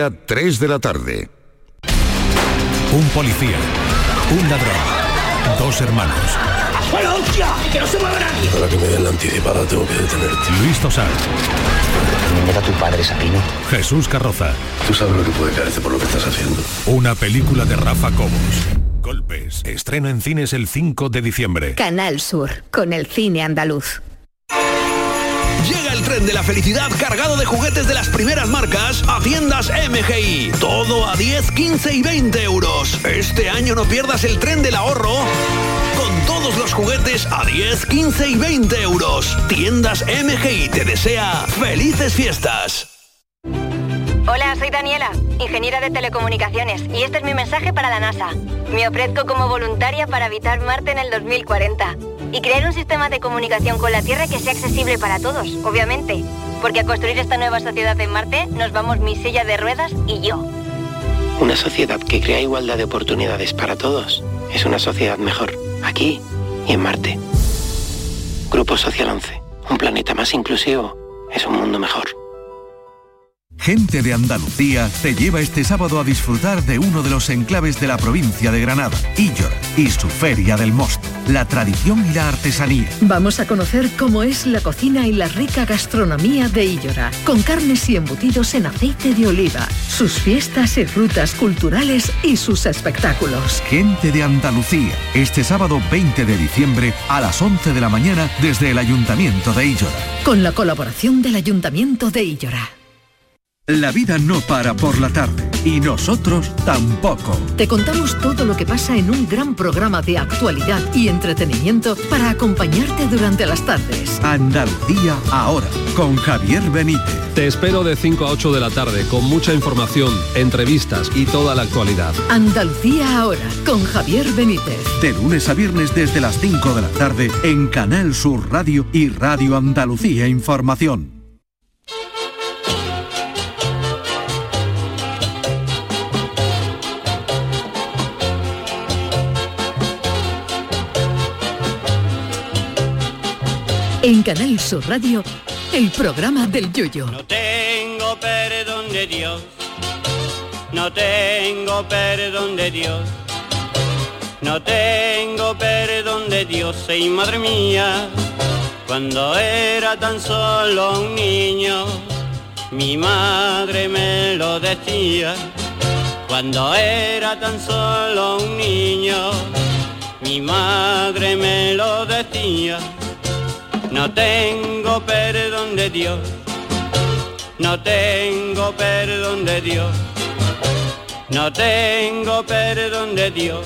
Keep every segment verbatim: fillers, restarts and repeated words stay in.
tres de la tarde. Un policía, un ladrón, dos hermanos. ¡Bueno, hostia! ¡Que no se mueva nadie! Para que me den la anticipada tengo que detenerte. Luis Tosar. ¿Quién era tu padre, Sabino? Jesús Carroza. Tú sabes lo que puede caerte por lo que estás haciendo. Una película de Rafa Cobos. Golpes. Estreno en cines el cinco de diciembre. Canal Sur, con el cine andaluz. Llega el tren de la felicidad cargado de juguetes de las primeras marcas a tiendas M G I. Todo a diez, quince y veinte euros. Este año no pierdas el tren del ahorro con todos los juguetes a diez, quince y veinte euros. Tiendas M G I te desea felices fiestas. Hola, soy Daniela, ingeniera de telecomunicaciones, y este es mi mensaje para la NASA. Me ofrezco como voluntaria para habitar Marte en el dos mil cuarenta. Y crear un sistema de comunicación con la Tierra que sea accesible para todos, obviamente. Porque a construir esta nueva sociedad en Marte nos vamos mi silla de ruedas y yo. Una sociedad que crea igualdad de oportunidades para todos es una sociedad mejor, aquí y en Marte. Grupo Social once. Un planeta más inclusivo es un mundo mejor. Gente de Andalucía te lleva este sábado a disfrutar de uno de los enclaves de la provincia de Granada, Illora, y su Feria del Mosto, la tradición y la artesanía. Vamos a conocer cómo es la cocina y la rica gastronomía de Illora, con carnes y embutidos en aceite de oliva, sus fiestas y rutas culturales y sus espectáculos. Gente de Andalucía, este sábado veinte de diciembre a las once de la mañana desde el Ayuntamiento de Illora. Con la colaboración del Ayuntamiento de Illora. La vida no para por la tarde y nosotros tampoco. Te contamos todo lo que pasa en un gran programa de actualidad y entretenimiento para acompañarte durante las tardes. Andalucía ahora, con Javier Benítez. Te espero de cinco a ocho de la tarde con mucha información, entrevistas y toda la actualidad. Andalucía ahora, con Javier Benítez. De lunes a viernes desde las cinco de la tarde en Canal Sur Radio y Radio Andalucía Información. En Canal Sur Radio, el programa del Yoyo. No tengo perdón de Dios, no tengo perdón de Dios, no tengo perdón de Dios, y madre mía, cuando era tan solo un niño, mi madre me lo decía, cuando era tan solo un niño, mi madre me lo decía. No tengo perdón de Dios, no tengo perdón de Dios, no tengo perdón de Dios.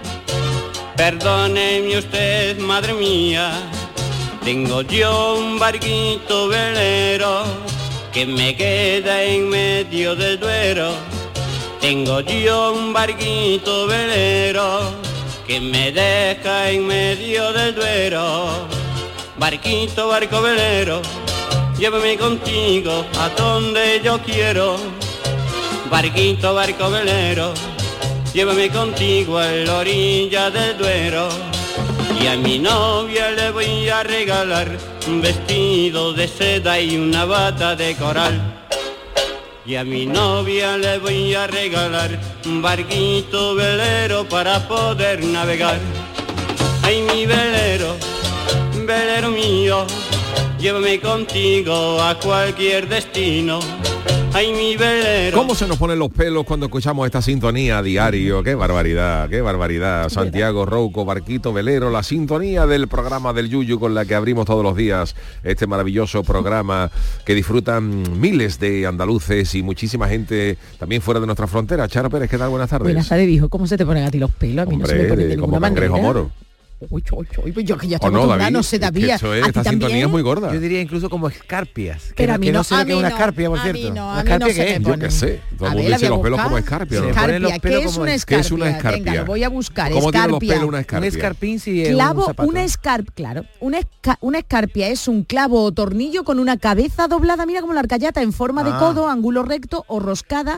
Perdóneme usted, madre mía, tengo yo un barquito velero que me queda en medio del Duero. Tengo yo un barquito velero que me deja en medio del Duero. Barquito, barco velero, llévame contigo a donde yo quiero. Barquito, barco velero, llévame contigo a la orilla del Duero. Y a mi novia le voy a regalar un vestido de seda y una bata de coral. Y a mi novia le voy a regalar un barquito velero para poder navegar. Ay, mi velero, velero mío, llévame contigo a cualquier destino. Ay, mi velero. ¿Cómo se nos ponen los pelos cuando escuchamos esta sintonía a diario? ¡Qué barbaridad, qué barbaridad! Santiago Rouco, Barquito Velero, la sintonía del programa del Yuyu con la que abrimos todos los días este maravilloso programa que disfrutan miles de andaluces y muchísima gente también fuera de nuestra frontera. Charo Pérez, ¿qué tal? Buenas tardes. Buenas tardes, viejo. ¿Cómo se te ponen a ti los pelos? A mí Hombre, no se me ponen de como ninguna cangrejo manera. moro. Uy, uy, uy, pues yo que ya ¿O estoy no, acostumbrada, David? no sé, Es que David. eso es, ¿A ti esta también? sintonía es muy gorda. Yo diría incluso como escarpias. Pero a mí que no, no sé a lo que es mí una no, escarpia, por a cierto. mí no, a ¿Una mí no escarpia se qué me es? Yo pone. qué sé, todo A el ver, mundo la dice voy a los pelos buscar. como escarpia. Se ¿no? le ponen los Escarpia, pelos ¿qué es como una es- escarpia? ¿Qué es una escarpia? Venga, lo voy a buscar. ¿Cómo tienen los Escarpia. pelos una escarpia? Un escarpín sí es un Clavo, zapato. una escarpia, claro. Una, esca- una escarpia es un clavo o tornillo con una cabeza doblada, mira como la arcayata, en forma de Ah. codo, ángulo recto o roscada,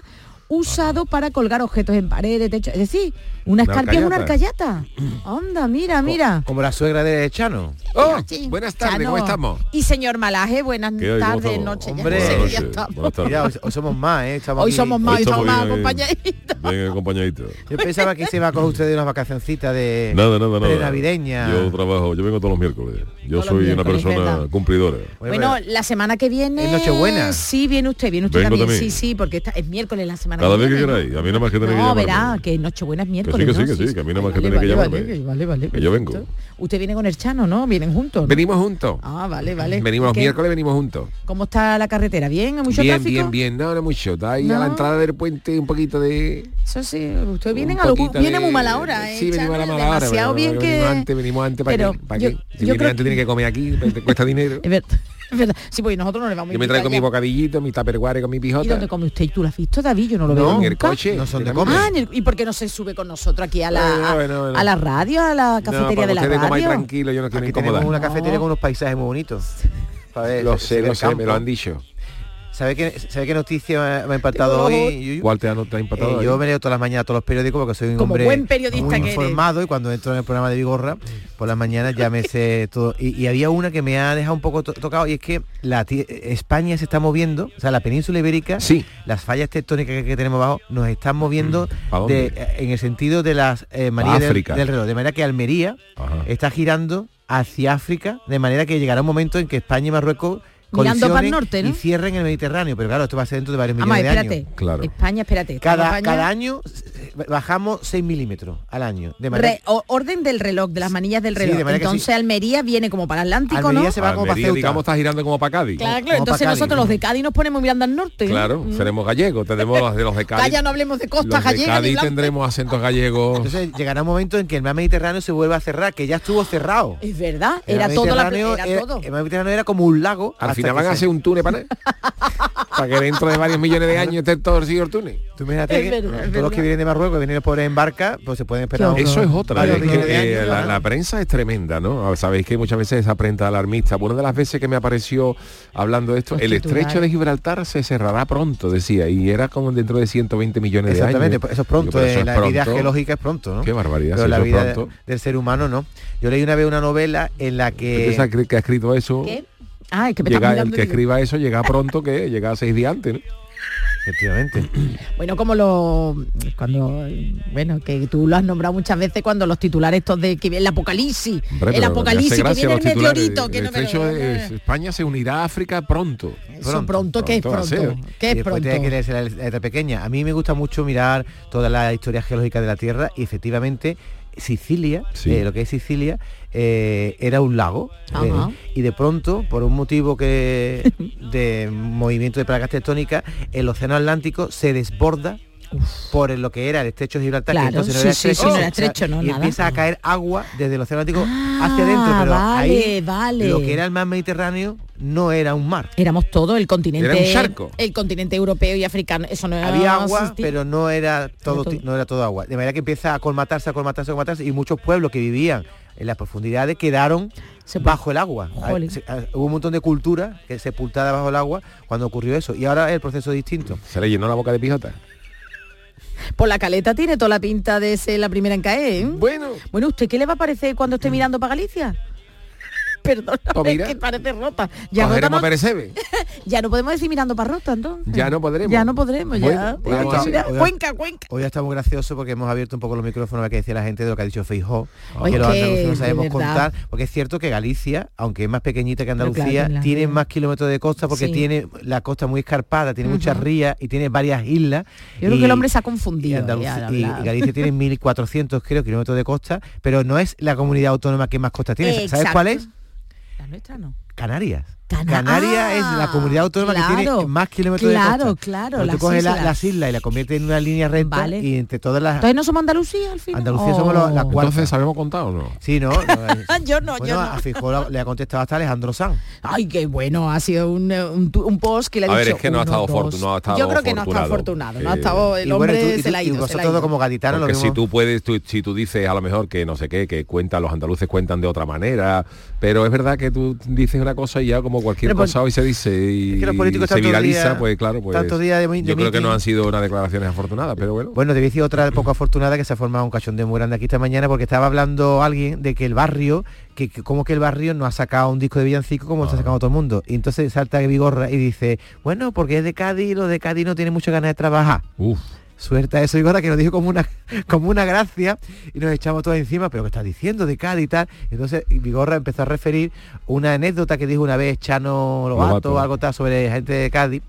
usado para colgar objetos en paredes, techo. Es decir, una escarpia es una arcayata. Anda, mira, mira. Como la suegra de Chano. Oh, buenas tardes, Chano. ¿cómo estamos? Y señor Malaje, buenas ¿Qué hay? ¿Cómo tardes, estamos? noches. Hombre, ya no sé, buenas ya noches, estamos. buenas tardes. Mira, hoy, hoy somos más, ¿eh? Estamos Hoy aquí. somos más, hoy estamos más bien, acompañaditos. Bien acompañadito. Yo pensaba que se iba a coger usted de unas vacacioncitas de Nada, nada, nada. navideña. Yo trabajo, yo vengo todos los miércoles. Yo Todos los soy una miércoles, persona ¿verdad? cumplidora. Bueno, la semana que viene... ¿Es Nochebuena? Sí, viene usted, viene usted Vengo también. también. Sí, sí, porque esta, es miércoles la semana Cada que vez viene. que queráis, a mí no más que tenéis que No, llamarme. verá, que Nochebuena es Que miércoles, sí, que sí, ¿no? que sí, que a mí no más que Vale, tenéis que vale, llamarme. Vale, vale, vale. Que yo vengo. perfecto. Usted viene con el Chano, ¿no? Vienen juntos, ¿no? Venimos juntos. Ah, vale, vale. Venimos los ¿Qué? miércoles, venimos juntos. ¿Cómo está la carretera? ¿Bien? ¿Hay mucho Bien, tráfico? bien, bien. No, no mucho. Está ahí a No. la entrada del puente un poquito de... Eso sí, usted viene, un a lo, poquito viene de- muy mala hora, ¿eh? Sí, venimos a la Chano? mala hora. Demasiado pero- bien pero que... Venimos antes, venimos antes, ¿para Pero qué? ¿Para yo- qué? yo Si viene creo- antes tiene que comer aquí, te cuesta dinero. Es verdad, es verdad. Sí, pues nosotros no le vamos a Yo me invitar traigo mi ya. bocadillito, mi tupperware con mi ¿Y pijota. dónde come usted? ¿Y tú lo has visto, David? Yo no lo veo No, en nunca. el coche. No son de Tenemos- comer. Ah, en el- ¿y por qué no se sube con nosotros aquí a la, Bueno, bueno, bueno. a la radio, a la No, cafetería para de la que ustedes comáis radio? tranquilo, yo no quiero Aquí tenemos incomodar. una No. cafetería con unos paisajes muy bonitos. Para ver, Lo se- sé, se ve lo el sé, me lo campo. han dicho. ¿Sabe qué, ¿Sabe qué noticia me ha- me ha impactado hoy? Yuyu? ¿Cuál te ha, te ha impactado? Eh, ahí? yo me leo todas las mañanas todos los periódicos porque soy un Como hombre buen periodista muy que eres. informado, y cuando entro en el programa de Vigorra por las mañanas ya me sé todo. Y, y había una que me ha dejado un poco to- tocado, y es que la ti- España se está moviendo, o sea, la península ibérica, Sí. las fallas tectónicas que, que tenemos abajo nos están moviendo ¿A dónde? de- en el sentido de las eh, manías del, África. del reloj, de manera que Almería Ajá. está girando hacia África, de manera que llegará un momento en que España y Marruecos Mirando para el colisionen norte, ¿no? y cierren el Mediterráneo, pero claro, esto va a ser dentro de varios millones Vamos, de espérate. años. Claro. España, espérate. Cada, España- cada año eh, bajamos seis milímetros al año. De manera, Re- o- orden del reloj, de las manillas del Sí, reloj. de manera que Entonces sí. Almería viene como para Atlántico, Almería ¿no? se va como para Almería, Ceuta. digamos, está girando como para Cádiz. Claro, claro. como Entonces para Cádiz. nosotros los de Cádiz nos ponemos mirando al norte. Claro, Mm. seremos gallegos, tenemos los de los de Cádiz. Calla, no hablemos de costa Los de gallega ni Cádiz blanca. tendremos acentos gallegos. Entonces llegará un momento en que el mar Mediterráneo se vuelva a cerrar, que ya estuvo cerrado. Es verdad, El era mar todo la, Mediterráneo era era- todo. El mar Mediterráneo era como un lago. Al hasta final que van a se- hacer un túnel para para que dentro de varios millones de años esté torcido el túnel. Tú imagínate Es que verdad, es todos los verdad. que vienen de Marruecos, que vienen los pobres en barca, pues se pueden esperar. Qué un- Eso es otra, varios es que, millones de eh, años, la, ¿no? la prensa es tremenda, ¿no? Sabéis que muchas veces esa prensa alarmista. Una de las veces que me apareció hablando de esto, Los el titulares. estrecho de Gibraltar se cerrará pronto, decía, y era como dentro de ciento veinte millones de años. Exactamente, pues eso es pronto, Digo, pero eh, eso es la vida pronto. geológica es pronto, ¿no? Qué barbaridad, Pero si la eso es vida pronto. del ser humano no. Yo leí una vez una novela en la ¿Qué que... piensas que, que ha escrito eso? ¿Qué? Ah, es que me estás Llega, el mirando que y digo- escriba eso llega pronto, que llega seis días antes, ¿no? Efectivamente. Bueno, como lo cuando bueno, que tú lo has nombrado muchas veces cuando los titulares estos de que el apocalipsis, Hombre, el pero me apocalipsis hace que gracia viene el los titulares. meteorito, que El no me estrecho lo- es- España se unirá a África pronto. Eso pronto, ¿qué es Pronto va a pronto? ser. ¿Qué Y es después pronto? tiene que leerse la letra pequeña. A mí me gusta mucho mirar toda la historia geológica de la Tierra, y efectivamente Sicilia, Sí. eh, lo que es Sicilia, eh, era un lago, Ajá. eh, y de pronto, por un motivo que de movimiento de placas tectónicas, el océano Atlántico se desborda por lo que era el estrecho de Gibraltar, Claro, que entonces no sí, era sí, estrecho, sí, no era o sea, estrecho, no, y nada. empieza a caer agua desde el océano Atlántico Ah, hacia adentro, pero vale, ahí vale. lo que era el mar Mediterráneo no era un mar. Éramos todo el continente, Era un charco. el continente europeo y africano, eso no era Había agua, existía. pero no era todo, todo. ti- no era todo agua. De manera que empieza a colmatarse, a colmatarse, a colmatarse, y muchos pueblos que vivían en las profundidades quedaron bajo el agua. Jolín. Se- ah, Hubo un montón de cultura que sepultada bajo el agua cuando ocurrió eso. Y ahora el proceso es distinto. Se le llenó la boca de pijota. Por la Caleta tiene toda la pinta de ser la primera en caer, ¿eh? Bueno. Bueno, ¿usted qué le va a parecer cuando esté mirando para Galicia? Perdón, Pues mira. que parece rota. Ya, rota Cogeremos no, a Perecebe. ya no podemos decir mirando para rota, entonces. Ya no podremos. Ya no podremos, ya. Bueno, Pues hay vamos que a- mirar. Hoy- Cuenca, Cuenca. Hoy está muy gracioso porque hemos abierto un poco los micrófonos a que decía la gente de lo que ha dicho Feijóo, Ay, que los que, andaluces no de sabemos verdad. contar, porque es cierto que Galicia, aunque es más pequeñita que Pero claro, Andalucía, en la tiene ría. más kilómetros de costa porque Sí. tiene la costa muy escarpada, tiene muchas Ujú. rías y tiene varias islas. Yo creo y- que el hombre se ha y, confundido. Andalucía- ya, al y- hablar. y Galicia tiene mil cuatrocientos, creo, kilómetros de costa, pero no es la comunidad autónoma que más costa tiene. ¿Sabes Exacto. cuál es? La nuestra no. Canarias. Cana- Canarias Ah, es la comunidad autónoma que claro, tiene más kilómetros claro, de costa. claro, Cuando las tú coges la- islas. las islas y la conviertes en una línea recta, Vale. y entre todas las... Entonces no somos Andalucía al final. Andalucía somos la, la Oh. cuarta. Entonces, ¿sabemos contar o no? Sí, no. no, es- Yo no, bueno, yo no. a Feijóo le ha contestado hasta Alejandro Sanz. Ay, qué bueno, ha sido un, eh, un, tu- un post que le ha A ver, dicho es que no ha uno, estado dos. fortu- no ha estado Yo creo que no ha estado afortunado. afortunado, no ha Eh, estado, el y bueno, hombre y tú- y se la ha tú- y ido. se la ha vosotros ido. como gaditanos lo Porque si mismo. tú puedes, tú- si tú dices a lo mejor que no sé qué, que cuentan, los andaluces cuentan de otra manera, pero es verdad que tú dices una la cosa y ya como cualquier Pero, cosa hoy se dice y, es que los políticos y se tantos viraliza, días- pues claro, pues tantos días de mi- de yo creo que meeting. no han sido unas declaraciones afortunadas, pero bueno. Bueno, te voy a decir otra poco afortunada, que se ha formado un cachondeo muy grande aquí esta mañana, porque estaba hablando alguien de que el barrio, que, que como que el barrio no ha sacado un disco de villancico como está sacando todo el mundo. Y entonces salta Vigorra y dice, bueno, porque es de Cádiz y los de Cádiz no tienen muchas ganas de trabajar. Uf. Suelta eso, Vigorra, que nos dijo como una como una gracia y nos echamos todos encima, pero ¿qué estás diciendo de Cádiz y tal? Entonces Vigorra empezó a referir una anécdota que dijo una vez Chano Lobato Lobato. o algo tal sobre gente de Cádiz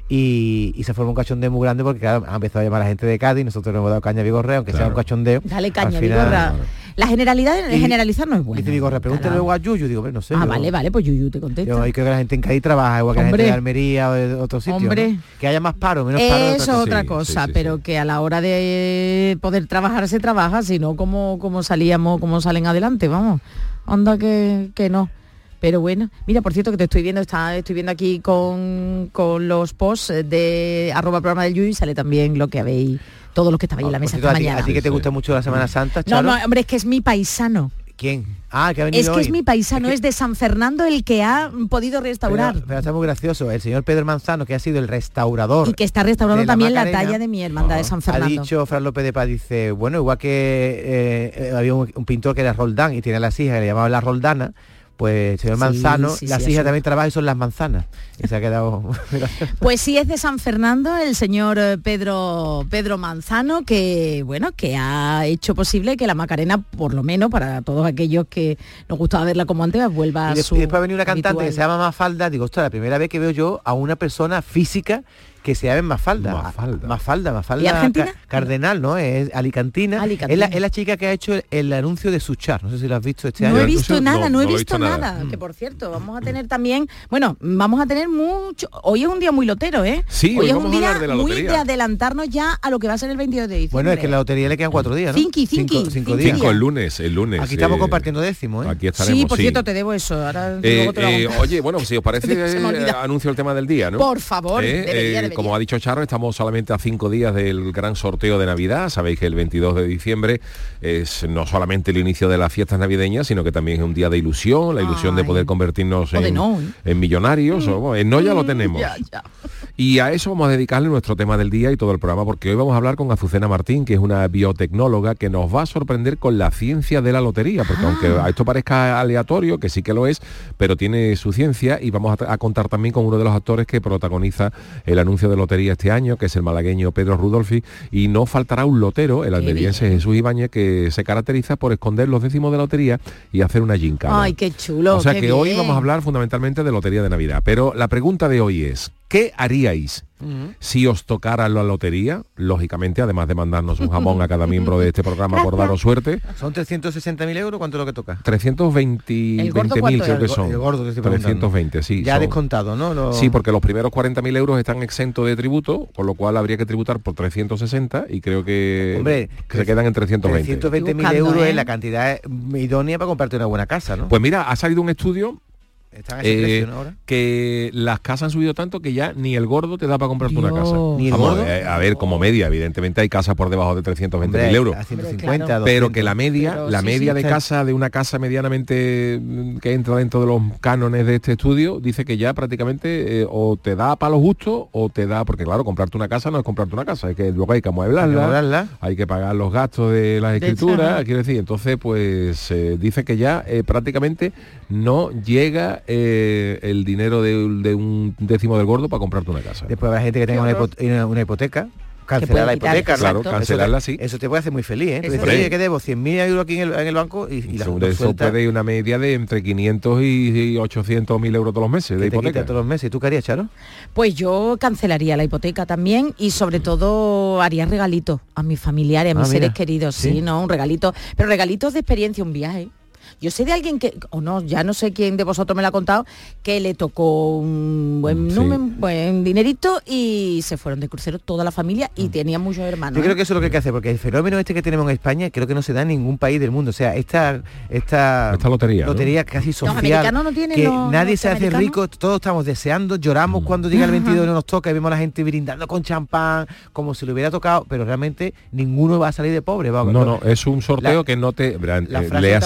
y, y se formó un cachondeo muy grande porque claro, ha empezado a llamar a la gente de Cádiz, nosotros le hemos dado caña a Vigorra, aunque sea un cachondeo. Dale al caña, final- Vigorra. La generalidad de Y- generalizar no es buena. Dice Vigorra, pregúntale Claro. luego a Yuyu, digo, "Bueno, no sé. Ah, yo- vale, vale, pues Yuyu te contesta. Yo ahí creo que la gente en Cádiz trabaja igual que la Hombre. gente de Almería o de otro sitio. Hombre. ¿no? Que haya más paro, menos paro. de Eso es otra Sí, cosa, sí, sí, pero que a la hora de poder trabajar se trabaja, sino como, como salíamos, como salen adelante, vamos. Onda que, que no. Pero bueno, mira, por cierto que te estoy viendo, está, estoy viendo aquí con, con los posts de arroba programa del Yuyu y sale también lo que habéis, todos los que estabais en la Por mesa cierto, esta a ti, mañana. a ti que te gusta mucho la Semana Santa, No, Charo. no, hombre, es que es mi paisano. ¿Quién? Ah, que ha venido Es que hoy. es mi paisano, es, de San Fernando el que ha podido restaurar. Pero, pero está muy gracioso. El señor Pedro Manzano, que ha sido el restaurador. Y que está restaurando de la también la Macarena, talla de mi hermandad de San ha Fernando. dicho Fran López de Paz, dice, bueno, igual que eh, eh, había un, un pintor que era Roldán y tiene las hijas que le llamaban la Roldana, pues el señor Sí, Manzano, sí, las sí, hijas eso. también trabajan y son las manzanas. Y se ha quedado... Pues sí, es de San Fernando el señor eh, Pedro Pedro Manzano, que bueno, que ha hecho posible que la Macarena, por lo menos para todos aquellos que nos gustaba verla como antes, vuelva y, a de- su y después ha venido una cantante habitual. que se llama Mafalda. Digo, ostras, la primera vez que veo yo a una persona física que se llama Mafalda. Mafalda. Mafalda, Mafalda ¿Y Argentina? Ca- Cardenal, ¿no? Es alicantina. Alicantina. Es, la, es la chica que ha hecho el, el anuncio de Suchar. No sé si lo has visto este No año. he visto nada, no, no he lo he visto visto nada. nada. Que por cierto, vamos a tener también, bueno, vamos a tener mucho. Hoy es un día muy lotero, ¿eh? Sí, hoy hoy es vamos un a día hablar de la muy lotería. de adelantarnos ya a lo que va a ser el veintidós de diciembre. Bueno, es que en la lotería le quedan cuatro días, ¿no? Cinqui, cinqui, cinco, cinco cinqui. días. Cinco el lunes, el lunes. Aquí estamos eh, compartiendo décimos, ¿eh? Aquí estaremos, Sí, por sí. cierto, te debo eso. Ahora Eh, luego te lo hago. eh, oye, bueno, si os parece, Se me olvida. eh, anuncio el tema del día, ¿no? Por favor, Eh, debería, eh, debería. Como ha dicho Charo, estamos solamente a cinco días del gran sorteo de Navidad. Sabéis que el veintidós de diciembre es no solamente el inicio de las fiestas navideñas, sino que también es un día de ilusión, la ilusión de Ay. poder convertirnos O de en, no, ¿eh? en millonarios. O, bueno, en no ya lo tenemos. Ya, ya. Y a eso vamos a dedicarle nuestro tema del día y todo el programa, porque hoy vamos a hablar con Azucena Martín, que es una biotecnóloga que nos va a sorprender con la ciencia de la lotería, porque aunque a esto parezca aleatorio, que sí que lo es, pero tiene su ciencia, y vamos a, a contar también con uno de los actores que protagoniza el anuncio de lotería este año, que es el malagueño Pedro Rudolfi, y no faltará un lotero, el almeriense Jesús Ibáñez, que se caracteriza por esconder los décimos de la lotería y hacer una gincana. Ay, qué chulo. O sea qué que hoy bien. vamos a hablar fundamentalmente de lotería de Navidad. Pero la pregunta de hoy es, ¿qué haríais si os tocara la lotería? Lógicamente, además de mandarnos un jamón a cada miembro de este programa por daros suerte. Son trescientos sesenta mil euros, ¿cuánto es lo que toca? trescientos veinte ¿El gordo mil cuánto creo es? que El go- son. el gordo que estoy preguntando. trescientos veinte, sí. Ya son. descontado, ¿no? Lo- Sí, porque los primeros cuarenta mil euros están exentos de tributo, con lo cual habría que tributar por trescientos sesenta y creo que, Hombre, que se quedan en trescientos veinte. trescientos veinte mil Estoy buscando, euros ¿eh? es la cantidad idónea para comprarte una buena casa, ¿no? Pues mira, ha salido un estudio Están a ese eh, precio, ¿no? Ahora. que las casas han subido tanto que ya ni el gordo te da para comprarte una Dios. casa. ¿Ni el Vamos, gordo? eh, a ver, como media, evidentemente hay casas por debajo de trescientos veinte mil Hombre, euros. a ciento Hombre, cincuenta, claro. Pero doscientos. que la media, Pero la sí, media sí, de está- casa de una casa medianamente mm, que entra dentro de los cánones de este estudio, dice que ya prácticamente eh, o te da para los gustos o te da, porque claro, comprarte una casa no es comprarte una casa, es que luego hay que amueblarla, Hay que amueblarla. hay que pagar los gastos de las De escrituras, hecho, quiero decir, entonces pues eh, dice que ya eh, prácticamente no llega eh, el dinero de, de un décimo del gordo para comprarte una casa. Después habrá gente que tenga una, hipo- una- una hipoteca. Cancelar la puede quitar, hipoteca, ¿no? Claro, exacto. cancelarla eso sí. te, eso te puede hacer muy feliz, ¿eh? Tú Eso dices, sí. oye, que debo cien mil euros aquí en el, en el banco y, y la Eso, lo eso sueltas, puede ir una media de entre quinientos y ochocientos mil euros todos los meses de que te quita hipoteca. todos los meses. ¿Tú qué harías, Charo? Pues yo cancelaría la hipoteca también y sobre todo haría regalitos a mis familiares, a mis Ah, seres mira. queridos, sí. Sí. ¿no? Un regalito, pero regalitos de experiencia, un viaje. Yo sé de alguien que, o no, ya no sé quién de vosotros me lo ha contado, que le tocó un buen, Sí. número, un buen dinerito y se fueron de crucero toda la familia y tenían muchos hermanos. Yo creo ¿eh? que eso es lo que hay que hacer, porque el fenómeno este que tenemos en España creo que no se da en ningún país del mundo. O sea, esta esta, Esta lotería, ¿no? lotería casi social, americanos no tienen que los nadie se hace norteamericanos. rico, todos estamos deseando, lloramos cuando llega el veintidós y no nos toca y vemos a la gente brindando con champán, como si le hubiera tocado, pero realmente ninguno va a salir de pobre. Vamos, No, no, es un sorteo La- que no te... la eh, frase léase tapa la agujeros,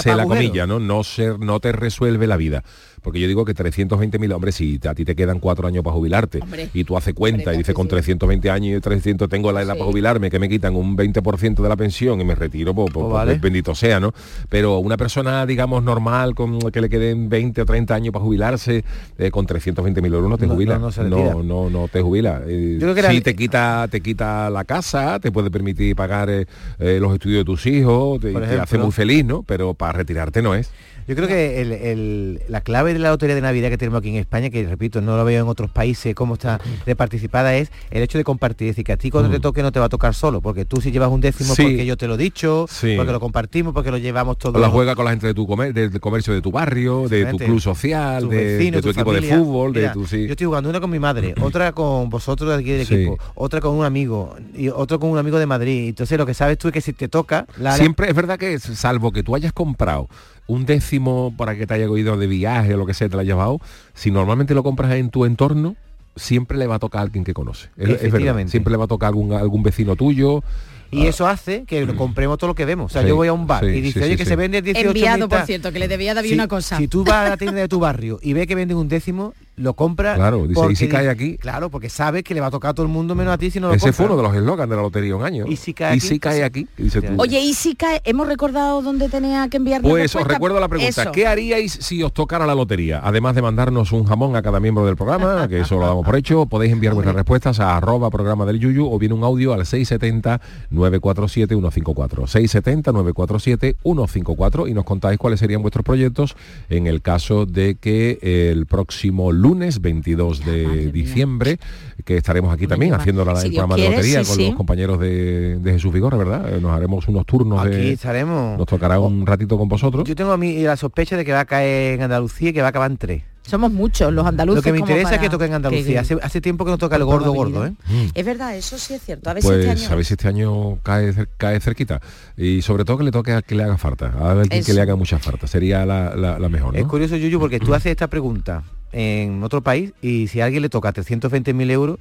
comillas, ¿no? No ser, no te resuelve la vida. Porque yo digo que trescientos veinte mil, hombre, si a ti te quedan cuatro años para jubilarte, hombre, y tú haces cuenta hombre, y dices con trescientos veinte años y trescientos tengo la edad sí. para jubilarme, que me quitan un veinte por ciento de la pensión y me retiro, pues, pues, vale. pues bendito sea, ¿no? Pero una persona, digamos, normal, con que le queden veinte o treinta años para jubilarse, eh, con trescientos veinte mil euros no te jubila. No, no, no, no, no, no te jubila. Eh, Yo creo que sí, era... te quita, te quita la casa, te puede permitir pagar eh, eh, los estudios de tus hijos, te, te hace muy feliz, ¿no? Pero para retirarte no es. Yo creo que el, el, la clave de la lotería de Navidad que tenemos aquí en España, que repito, no lo veo en otros países cómo está de participada, es el hecho de compartir. Es decir, que a ti cuando mm. te toque no te va a tocar solo, porque tú si llevas un décimo sí. porque yo te lo he dicho, sí. porque lo compartimos, porque lo llevamos todos. O la juega con la gente de tu comer, del comercio de tu barrio, de tu club social, tu de, vecino, de tu, tu equipo familia. de fútbol. Mira, de tu, sí. Yo estoy jugando una con mi madre, otra con vosotros de aquí del sí. equipo, otra con un amigo, y otro con un amigo de Madrid. Entonces lo que sabes tú es que si te toca... La... Siempre es verdad que, salvo que tú hayas comprado un décimo para que te haya ido de viaje o lo que sea, te lo has llevado, si normalmente lo compras en tu entorno, siempre le va a tocar a alguien que conoce. Es, es verdad, siempre le va a tocar algún, algún vecino tuyo. Y eso hace que mm. compremos todo lo que vemos. O sea, sí, yo voy a un bar sí, y dice, sí, oye, sí, que sí. se vende el dieciocho enviado, por cierto, que le debía dar si, una cosa. Si tú vas a la tienda de tu barrio y ves que venden un décimo, lo compras. Claro, dice, ¿y si cae aquí? Claro, porque sabes que le va a tocar a todo el mundo menos a ti si no lo Ese compras. fue uno de los eslogans de la lotería un año. ¿Y si cae aquí? ¿Y si cae aquí? Dice tú. Oye, ¿y si cae? ¿Hemos recordado dónde tenía que enviar la Pues respuesta? os recuerdo la pregunta. Eso. ¿Qué haríais si os tocara la lotería? Además de mandarnos un jamón a cada miembro del programa, que eso lo damos por hecho, podéis enviar vuestras respuestas a arroba programa del Yuyu o bien un audio al seis siete cero, nueve cuatro siete, uno cinco cuatro. seis siete cero, nueve cuatro siete, uno cinco cuatro y nos contáis cuáles serían vuestros proyectos en el caso de que el próximo lunes veintidós de diciembre, que estaremos aquí también haciendo la, si el programa quiere, de lotería sí, con sí. los compañeros de, de Jesús Vigorra, ¿verdad? Nos haremos unos turnos aquí de... estaremos. Nos tocará un ratito con vosotros. Yo tengo a mí la sospecha de que va a caer en Andalucía y que va a acabar en tres. Somos muchos los andaluces. Lo que me interesa para... es que toque en Andalucía. Hace, hace tiempo que no toca el gordo gordo, ¿eh? Mm. Es verdad, eso sí es cierto. A ver pues, si este año... a ver si este año cae, cae cerquita. Y sobre todo que le toque a que le haga falta. A alguien que le haga mucha falta. Sería la, la, la mejor, ¿no? Es curioso, Yuyu, porque tú haces esta pregunta en otro país y si a alguien le toca trescientos veinte mil euros,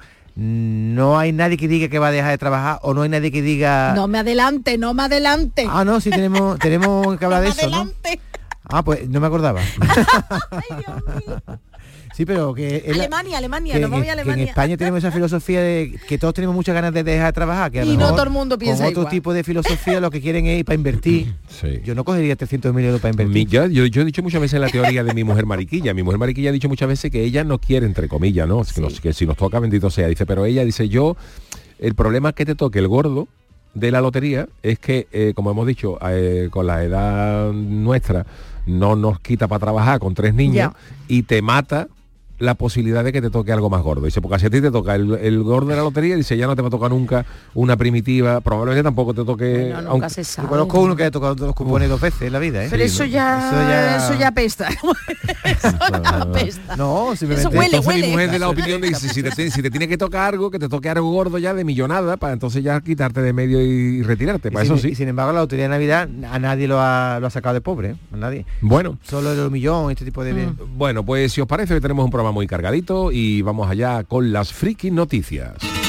no hay nadie que diga que va a dejar de trabajar o no hay nadie que diga... No me adelante, no me adelante. Ah, no, sí tenemos, tenemos que hablar no de eso, adelante. ¿no? Ah, pues no me acordaba. Ay, Dios mío. Sí, pero que... Alemania, la, Alemania, que, no me voy a que Alemania. en España tenemos esa filosofía de que todos tenemos muchas ganas de dejar de trabajar. Que a y no todo el mundo piensa con otro igual. tipo de filosofía lo que quieren es ir para invertir. Sí. Yo no cogería trescientos mil euros para invertir. Mi, yo, yo, yo he dicho muchas veces en la teoría de mi mujer mariquilla. Mi mujer mariquilla ha dicho muchas veces que ella no quiere, entre comillas, ¿no? Sí. Que, nos, que si nos toca, bendito sea. Dice, pero ella dice, yo, el problema es que te toque el gordo de la lotería es que, eh, como hemos dicho, eh, con la edad nuestra, no nos quita para trabajar con tres niños ya. Y te mata la posibilidad de que te toque algo más gordo. Dice, porque si a ti te toca el, el gordo de la lotería, dice, ya no te va a tocar nunca una primitiva, probablemente tampoco te toque... Bueno, aunque, se sabe. Yo conozco uno que ha tocado los cupones dos veces en la vida, ¿eh? Pero sí, eso, ya, eso ya... Eso ya apesta. Eso ya apesta. No, simplemente... Eso huele, entonces huele. Mi mujer de la opinión de si, si, te, si te tiene que tocar algo, que te toque algo gordo ya de millonada, para entonces ya quitarte de medio y retirarte. Para y eso sin, sí. Y sin embargo, la lotería de Navidad a nadie lo ha, lo ha sacado de pobre, ¿eh? A nadie. Bueno. Solo el millón, este tipo de... Mm. Bueno, pues si os parece, hoy tenemos un programa muy cargadito y vamos allá con las friki noticias.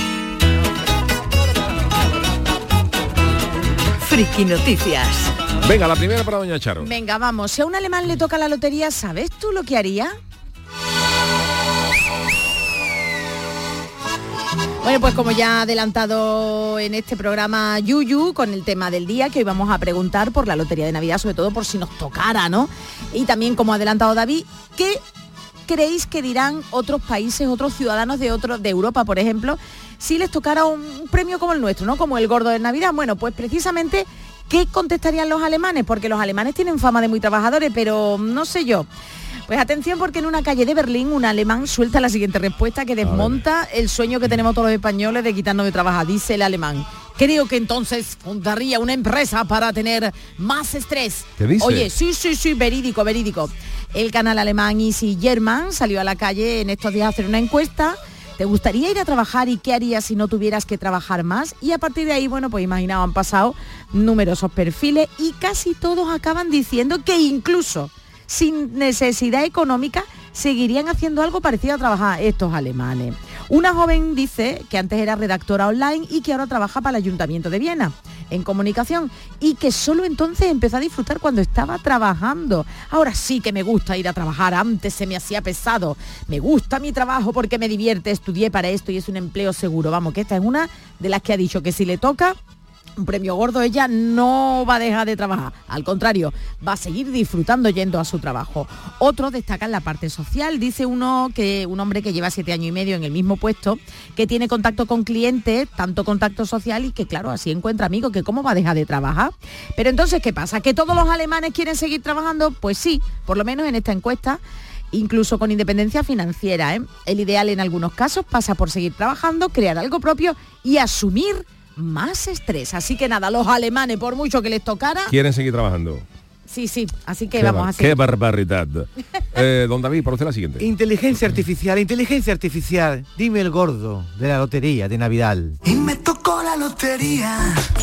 Friki noticias. Venga, la primera para doña Charo. Venga, vamos. Si a un alemán le toca la lotería, ¿sabes tú lo que haría? Bueno, pues como ya ha adelantado en este programa Yuyu con el tema del día, que hoy vamos a preguntar por la lotería de Navidad, sobre todo por si nos tocara, ¿no? Y también, como ha adelantado David, ¿qué creéis que dirán otros países, otros ciudadanos de otros de Europa, por ejemplo, si les tocara un premio como el nuestro, ¿no? Como el gordo de Navidad? Bueno, pues precisamente, ¿qué contestarían los alemanes? Porque los alemanes tienen fama de muy trabajadores, pero no sé yo. Pues atención, porque en una calle de Berlín un alemán suelta la siguiente respuesta que desmonta el sueño que tenemos todos los españoles de quitarnos de trabajar. Dice el alemán: creo que entonces fundaría una empresa para tener más estrés. ¿Qué dice? Oye, sí, sí, sí, verídico, verídico. El canal alemán Easy German salió a la calle en estos días a hacer una encuesta. ¿Te gustaría ir a trabajar y qué harías si no tuvieras que trabajar más? Y a partir de ahí, bueno, pues imaginaos, han pasado numerosos perfiles y casi todos acaban diciendo que incluso sin necesidad económica seguirían haciendo algo parecido a trabajar estos alemanes. Una joven dice que antes era redactora online y que ahora trabaja para el Ayuntamiento de Viena. en comunicación y que solo entonces empezó a disfrutar cuando estaba trabajando. Ahora sí que me gusta ir a trabajar, antes se me hacía pesado. Me gusta mi trabajo porque me divierte, estudié para esto y es un empleo seguro. Vamos, que esta es una de las que ha dicho que si le toca un premio gordo, ella no va a dejar de trabajar, al contrario, va a seguir disfrutando yendo a su trabajo. Otro destaca en la parte social, dice uno que un hombre que lleva siete años y medio en el mismo puesto, que tiene contacto con clientes, tanto contacto social y que claro, así encuentra amigos, que cómo va a dejar de trabajar. Pero entonces, ¿qué pasa? ¿Que todos los alemanes quieren seguir trabajando? Pues sí, por lo menos en esta encuesta, incluso con independencia financiera, ¿eh? El ideal en algunos casos pasa por seguir trabajando, crear algo propio y asumir más estrés. Así que nada, los alemanes, por mucho que les tocara, quieren seguir trabajando. Sí, sí, así que Qué vamos bar- a seguir. Qué barbaridad. eh, don David, por usted la siguiente. Inteligencia artificial, inteligencia artificial. Dime el gordo de la lotería de Navidad. Y me tocó la lotería.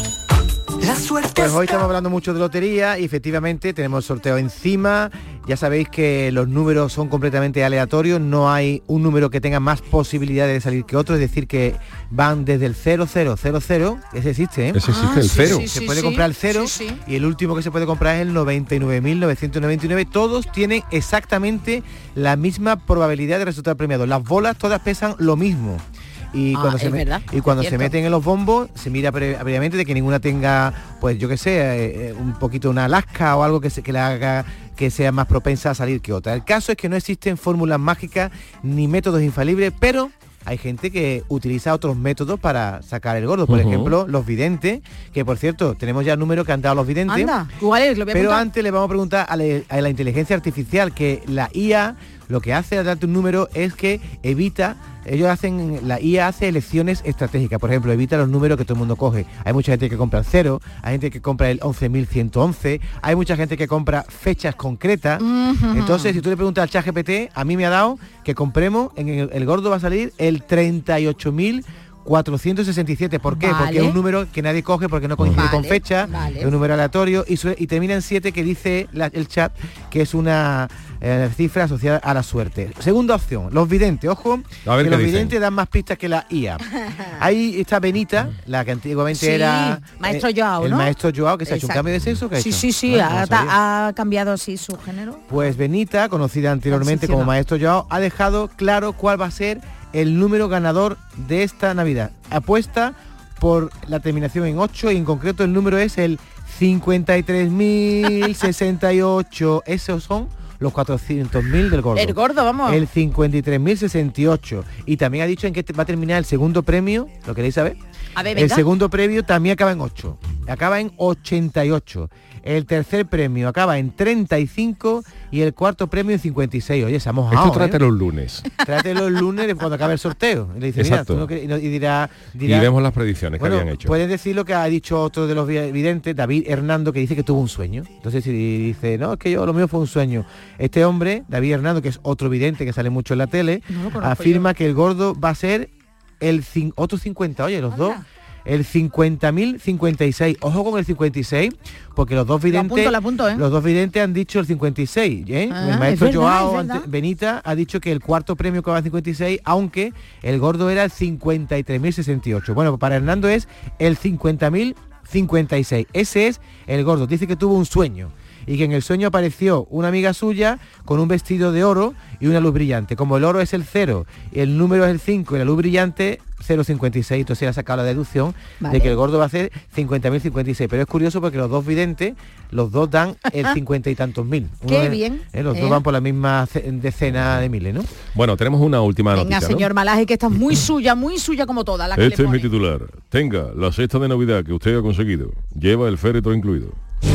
La suerte. Pues hoy estamos hablando mucho de lotería y efectivamente tenemos sorteo encima. Ya sabéis que los números son completamente aleatorios, no hay un número que tenga más posibilidades de salir que otro, es decir, que van desde el cero cero cero cero, ese existe, ¿eh? Ese existe, el cero. Se puede comprar el cero y el último que se puede comprar es el noventa y nueve mil novecientos noventa y nueve. Todos tienen exactamente la misma probabilidad de resultar premiados. Las bolas todas pesan lo mismo. Y Ah, cuando, es se, me- verdad, y cuando es se cierto. meten en los bombos, se mira pre- previamente de que ninguna tenga, pues yo que sé, eh, eh, un poquito una lasca o algo que, se, que le haga que sea más propensa a salir que otra. El caso es que no existen fórmulas mágicas ni métodos infalibles, pero hay gente que utiliza otros métodos para sacar el gordo. Por Ujú. ejemplo, los videntes, que por cierto, tenemos ya el número que han dado los videntes. Anda, ¿cuál es? Lo voy a Pero apuntar. antes le vamos a preguntar a la, a la inteligencia artificial, que la I A lo que hace al darte un número es que evita, ellos hacen, la I A hace elecciones estratégicas, por ejemplo, evita los números que todo el mundo coge. Hay mucha gente que compra el cero, hay gente que compra el once mil ciento once, hay mucha gente que compra fechas concretas. Ujú. Entonces, si tú le preguntas al ChatGPT, a mí me ha dado que compremos, en el, el gordo va a salir el treinta y ocho mil cuatrocientos sesenta y siete. ¿Por qué? Vale. Porque es un número que nadie coge porque no coincide con Vale, fecha, vale. es un número aleatorio y, sue- y termina en siete, que dice la- el chat que es una eh, cifra asociada a la suerte. Segunda opción, los videntes. Ojo, A ver que qué los dicen. videntes dan más pistas que la I A. Ahí está Benita, la que antiguamente Sí, era maestro eh, Joao, el ¿no? maestro Joao, que se ha hecho un Exacto. cambio de sexo. ¿Qué ha Sí, hecho? sí, sí, Ah, no ha, lo sabía. ha cambiado sí su género. Pues Benita, conocida anteriormente como Transicionado. Maestro Joao, ha dejado claro cuál va a ser el número ganador de esta Navidad. Apuesta por la terminación en ocho y en concreto el número es el cincuenta y tres mil sesenta y ocho. Esos son los cuatrocientos mil del gordo. El gordo, vamos. El cincuenta y tres mil sesenta y ocho. Y también ha dicho en qué te- va a terminar el segundo premio. ¿Lo queréis saber? A ver, El venga. segundo premio también acaba en ocho. Acaba en ochenta y ocho. El tercer premio acaba en treinta y cinco y el cuarto premio en cincuenta y seis. Oye, se ha mojado, Esto trate ¿eh? los lunes. Trátelo el lunes de cuando acabe el sorteo. Y le dice, mira, Exacto. tú no quieres- y, no- y dirá, Y dirá vemos las predicciones bueno, que habían hecho. puedes decir lo que ha dicho otro de los vi- videntes, David Hernando, que dice que tuvo un sueño. Entonces, si dice, no, es que yo lo mío fue un sueño. Este hombre, David Hernando, que es otro vidente que sale mucho en la tele, No lo conozco afirma que el gordo va a ser el cin- otro cincuenta, oye, los dos. El cincuenta mil cincuenta y seis. Ojo con el cincuenta y seis, porque los dos Lo videntes apunto, lo apunto, ¿eh? los dos videntes han dicho el cincuenta y seis, ¿eh? Ah, El maestro es verdad, Joao es ante- verdad. Benita ha dicho que el cuarto premio que va a cincuenta y seis, aunque el gordo era el cincuenta y tres mil sesenta y ocho. Bueno, para Hernando es el cincuenta mil cincuenta y seis. Ese es el gordo. Dice que tuvo un sueño y que en el sueño apareció una amiga suya con un vestido de oro y una luz brillante. Como el oro es el cero, el número es el cinco y la luz brillante cero coma cincuenta y seis, entonces él ha sacado la deducción Vale. de que el gordo va a ser cincuenta mil cincuenta y seis. Pero es curioso porque los dos videntes, los dos dan el cincuenta y tantos mil. Qué Uno es- bien, eh, los eh. dos van por la misma ce- decena de miles, ¿no? Bueno, tenemos una última Venga, noticia, ¿no? señor Malaje, que está muy suya, muy suya como toda la que Este le es mi pone. titular. Tenga la cesta de Navidad que usted ha conseguido. Lleva el féretro incluido.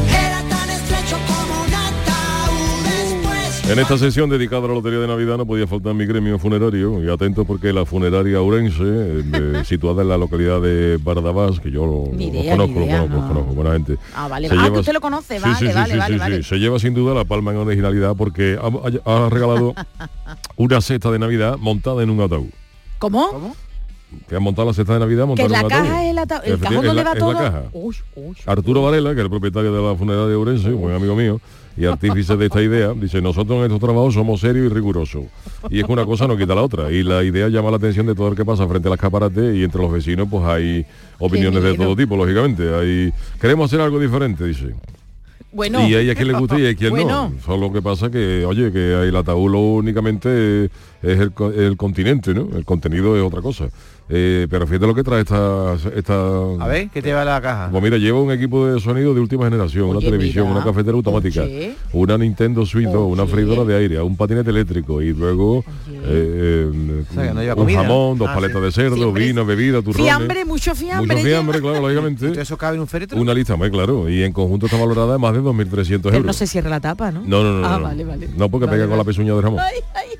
En esta sesión dedicada a la Lotería de Navidad no podía faltar mi gremio funerario, y atento porque la funeraria Ourense, eh, de- situada en la localidad de Bardabás, que yo lo, Ni lo idea, conozco, ni idea, lo conozco, no. los conozco, buena gente. Ah, vale, Se va. Ah, lleva- que usted lo conoce, Sí, vale, sí, sí, vale, sí, vale, sí, vale. sí. Se lleva sin duda la palma en originalidad porque ha, ha regalado una cesta de Navidad montada en un ataúd. ¿Cómo? que han montado la cesta de Navidad, Que montaron la un caja ataúd. es el ataúd, el Efectivamente, cajón donde es la- va es la todo. caja. Uy, uy. Arturo Varela, que es el propietario de la funeraria de Ourense, buen amigo mío, y artífice de esta idea, dice, nosotros en estos trabajos somos serios y rigurosos. Y es que una cosa no quita la otra. Y la idea llama la atención de todo el que pasa frente a las escaparate, y entre los vecinos pues hay opiniones de todo tipo, lógicamente. Hay, queremos hacer algo diferente, dice. Bueno. Y hay a quien le gusta y hay a quien Bueno. no. Solo que pasa que, oye, que el ataúd lo únicamente es el, co- el continente, ¿no? El contenido es otra cosa. Eh, pero fíjate lo que trae esta... esta A ver, ¿qué te va la caja? Pues mira, lleva un equipo de sonido de última generación, una Oye, televisión, mira. una cafetera automática, Oye. una Nintendo Switch dos, una freidora de aire, un patinete eléctrico y luego eh, eh, O sea, que no lleva un comida. jamón, dos Ah, paletas sí. de cerdo, Sí, hombre. vino, bebida, turrones. Fiambre, mucho fiambre. Mucho fiambre, claro, lógicamente. ¿Todo eso cabe en un féretro? Una lista más, claro. Y en conjunto está valorada en más de dos mil trescientos Pero no euros. se cierra la tapa, ¿no? No, no, no. Ah, no. vale, vale. No, porque Vale, pega con vale. la pezuña del jamón.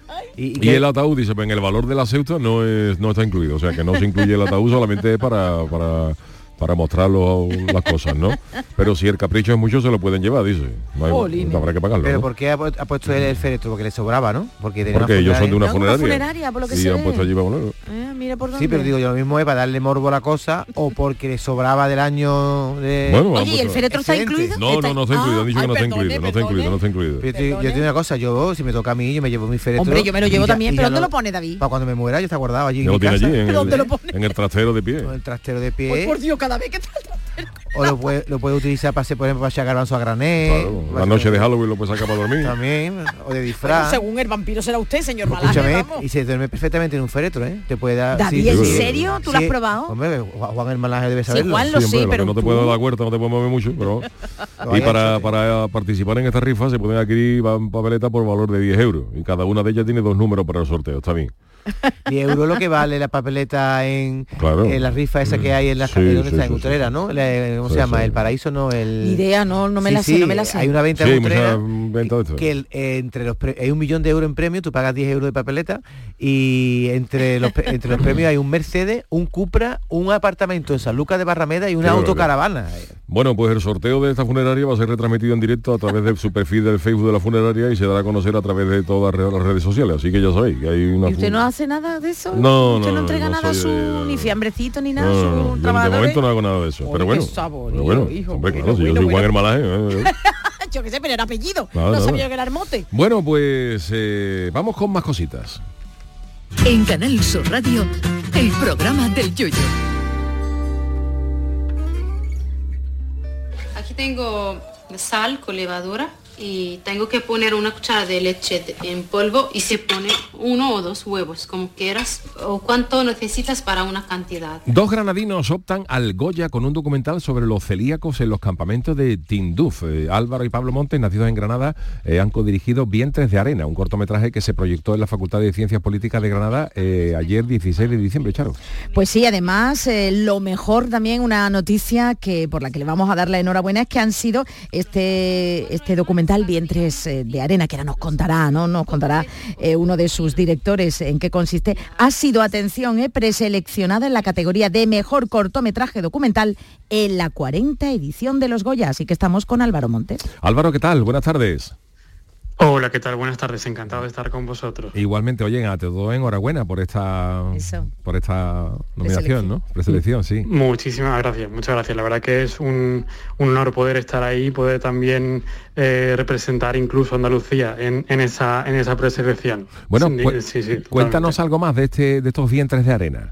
¿Y, Y el ataúd, dice, pues en el valor de la ceuta no es no está incluido. O sea, que no se incluye el ataúd, solamente es para, para, para mostrar lo- las cosas, ¿no? Pero si el capricho es mucho, se lo pueden llevar, dice. No hay- Jolines. habrá que pagarlo, ¿Pero ¿no? por qué ha, pu- ha puesto él el féretro? Porque le sobraba, ¿no? Porque, tenía Porque una ellos son de una funeraria. funeraria. funeraria, por lo que y se han ve. puesto allí para ponerlo. Eh, mira por dónde. Sí, pero digo yo lo mismo es para darle morbo a la cosa o porque le sobraba del año de... Bueno, Oye, ¿y el féretro está incluido? No, no, no está incluido. Han dicho Ah, que no está ay, incluido. No está incluido, no está incluido. Pero yo, yo tengo una cosa, yo si me toca a mí, yo me llevo mi féretro. Hombre, yo me lo y llevo ya- también, y pero ya ¿dónde lo pone, David? Para cuando me muera, yo está guardado allí Ya en lo mi tiene casa. allí, en ¿Dónde el, lo pone? en el trastero de pie. En el trastero de pie. Pues por Dios, cada vez que está O lo puede, lo puede utilizar para hacer, por ejemplo, para echar garbanzo a granel. Claro, la noche de Halloween lo puede sacar para dormir. También, o de Bueno, disfraz. según el vampiro será usted, señor Malaje, Escúchame, vamos. y se duerme perfectamente en un féretro, ¿eh? Te puede dar... David, ¿en serio? ¿Tú lo has Sí, probado? Hombre, Juan Juan el Malaje debe saberlo. Juan lo Sí, hombre, sé, lo pero que no te tú- puedo dar la huerta, no te puedo mover mucho, pero... Lo y has para, hecho, para participar en esta rifa se pueden adquirir van papeletas por valor de diez euros. Y cada una de ellas tiene dos números para el sorteo, está bien. diez euros lo que vale la papeleta en, Claro. en la rifa esa que hay en la Sí, calle, ¿dónde sí, está? sí, En Utrera, sí. ¿no? La- ¿Cómo Sí, se llama? sí. El Paraíso, ¿no? El... Ni idea, no, no me Sí, la sé, sí, no me la sé. Hay una venta Sí, en hay Utrera muchas ventas de esto. que el- eh, entre los pre- hay un millón de euros en premio, tú pagas diez euros de papeleta y entre los pre- entre los premios hay un Mercedes, un Cupra, un apartamento en San Lucas de Barrameda y una Qué autocaravana. Bueno, pues el sorteo de esta funeraria va a ser retransmitido en directo a través de su perfil del Facebook de la funeraria y se dará a conocer a través de todas las redes sociales. Así que ya sabéis que hay una... ¿Y usted fun- no hace nada de eso? No, ¿Usted no, no entrega no nada a soy su... de- ni fiambrecito ni nada No, a no, sus no, yo de trabajadores? momento no hago nada de eso. Oye, pero qué bueno, saborío, pero bueno, hijo, hombre, bueno, claro, si yo bueno, soy Juan bueno. Hermalaje. ¿eh? Yo qué sé, pero era apellido. Nada, no nada. sabía que era el mote. Bueno, pues eh, vamos con más cositas. En Canal Sur Radio, el programa del Yoyo. Aquí tengo sal con levadura y tengo que poner una cuchara de leche de- en polvo y se pone uno o dos huevos, como quieras, o cuánto necesitas para una cantidad. Dos granadinos optan al Goya con un documental sobre los celíacos en los campamentos de Tinduf. Eh, Álvaro y Pablo Montes, nacidos en Granada, eh, han codirigido Vientres de Arena, un cortometraje que se proyectó en la Facultad de Ciencias Políticas de Granada eh, ayer dieciséis de diciembre, Charo. Pues sí, además, eh, lo mejor también, una noticia que por la que le vamos a dar la enhorabuena es que han sido este, este documental Vientres eh, de Arena, que ahora nos contará, ¿no? Nos contará eh, uno de sus directores en qué consiste. Ha sido, atención, eh, preseleccionada en la categoría de mejor cortometraje documental en la cuarenta edición de los Goya. Así que estamos con Álvaro Montes. Álvaro, ¿qué tal? Buenas tardes. Hola, ¿qué tal? Buenas tardes, encantado de estar con vosotros. Igualmente, oye, a todo enhorabuena por esta por esta nominación, ¿no? Preselección, sí. Muchísimas gracias, muchas gracias. La verdad que es un, un honor poder estar ahí, poder también eh, representar incluso Andalucía en, en esa en esa preselección. Bueno, Sí, cu- sí, sí, cuéntanos totalmente. algo más de este de estos Vientres de Arena.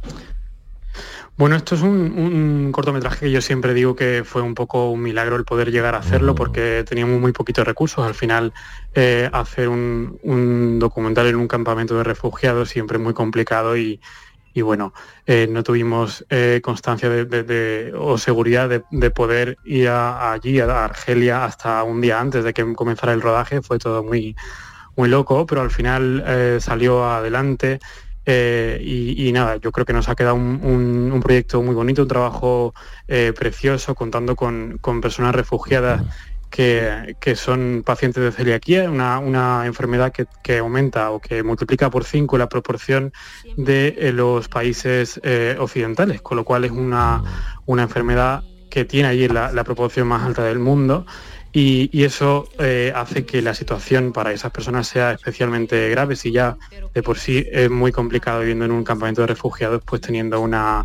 Bueno, esto es un, un cortometraje que yo siempre digo que fue un poco un milagro el poder llegar a hacerlo porque teníamos muy poquitos recursos. Al final, eh, hacer un, un documental en un campamento de refugiados siempre es muy complicado y, y bueno, eh, no tuvimos eh, constancia de, de- de- o seguridad de, de poder ir a- allí, a Argelia, hasta un día antes de que comenzara el rodaje. Fue todo muy, muy loco, pero al final eh, salió adelante. Eh, y, y nada, yo creo que nos ha quedado un, un- un proyecto muy bonito, un trabajo eh, precioso, contando con, con personas refugiadas que, que son pacientes de celiaquía, una, una enfermedad que, que aumenta o que multiplica por cinco la proporción de eh, los países eh, occidentales, con lo cual es una, una enfermedad que tiene allí la, la proporción más alta del mundo. y, y eso eh, hace que la situación para esas personas sea especialmente grave. Si ya de por sí es muy complicado viviendo en un campamento de refugiados, pues teniendo una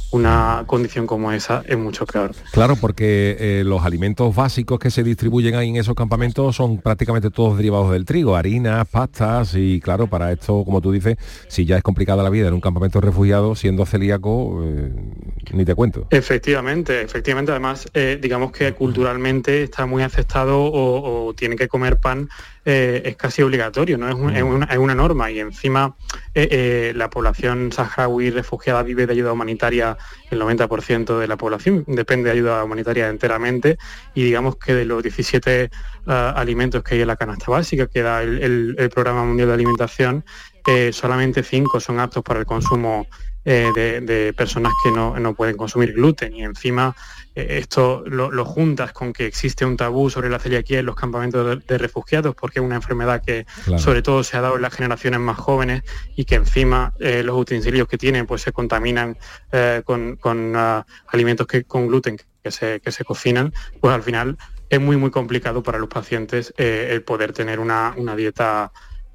una condición como esa es mucho peor. Claro, porque eh, los alimentos básicos que se distribuyen ahí en esos campamentos son prácticamente todos derivados del trigo, harinas, pastas, y claro, para esto, como tú dices, si ya es complicada la vida en un campamento de refugiados, siendo celíaco, eh, ni te cuento. Efectivamente, efectivamente, además, eh, digamos que culturalmente está muy aceptado o, o tiene que comer pan. Eh, es casi obligatorio, ¿no? Es, un, es, una, es una norma, y encima eh, eh, la población saharaui refugiada vive de ayuda humanitaria. El noventa por ciento de la población depende de ayuda humanitaria enteramente, y digamos que de los diecisiete uh, alimentos que hay en la canasta básica que da el, el, el Programa Mundial de Alimentación, eh, solamente cinco son aptos para el consumo eh, de, de personas que no, no pueden consumir gluten, y encima eh, esto lo, lo juntas con que existe un tabú sobre la celiaquía en los campamentos de, de refugiados, porque es una enfermedad que claro. sobre todo se ha dado en las generaciones más jóvenes, y que encima eh, los utensilios que tienen pues se contaminan eh, con, con uh, alimentos que, con gluten que se, que se cocinan, pues al final es muy muy complicado para los pacientes eh, el poder tener una, una dieta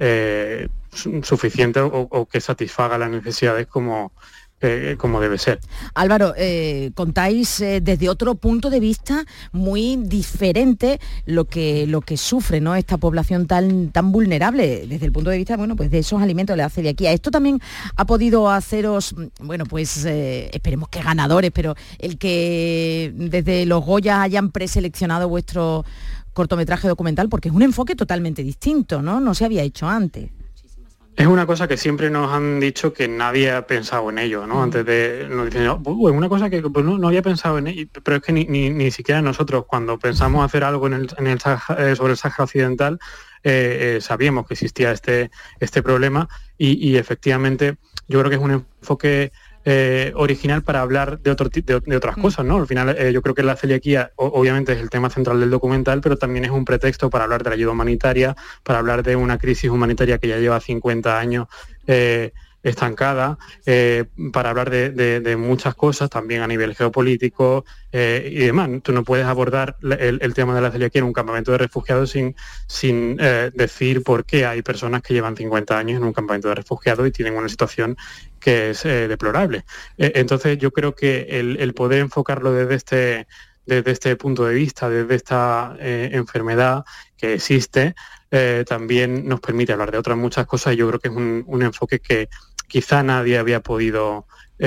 eh, suficiente o, o que satisfaga las necesidades como, eh, como debe ser. Álvaro, eh, contáis eh, desde otro punto de vista muy diferente lo que lo que sufre, ¿no?, esta población tan tan vulnerable desde el punto de vista, bueno, pues de esos alimentos de la celiaquía. Esto también ha podido haceros, bueno, pues eh, esperemos que ganadores, pero el que desde los Goya hayan preseleccionado vuestro cortometraje documental, porque es un enfoque totalmente distinto, ¿no? No se había hecho antes. Es una cosa que siempre nos han dicho que nadie ha pensado en ello, ¿no? Antes de... Nos dicen, oh, pues una cosa que pues, no, no había pensado en ello, pero es que ni, ni, ni siquiera nosotros, cuando pensamos hacer algo en el, en el Sahara, eh, sobre el Sáhara Occidental, eh, eh, sabíamos que existía este, este problema, y, y efectivamente yo creo que es un enfoque eh, original para hablar de, otro, de, de otras mm. cosas, ¿no? Al final eh, yo creo que la celiaquía o, obviamente es el tema central del documental, pero también es un pretexto para hablar de la ayuda humanitaria, para hablar de una crisis humanitaria que ya lleva cincuenta años eh, estancada, eh, para hablar de, de, de muchas cosas, también a nivel geopolítico eh, y demás. Tú no puedes abordar el, el tema de la celiaquía en un campamento de refugiados sin, sin eh, decir por qué hay personas que llevan cincuenta años en un campamento de refugiados y tienen una situación que es eh, deplorable. Eh, entonces yo creo que el, el poder enfocarlo desde este, desde este punto de vista, desde esta eh, enfermedad que existe, eh, también nos permite hablar de otras muchas cosas, y yo creo que es un, un enfoque que quizá nadie había podido,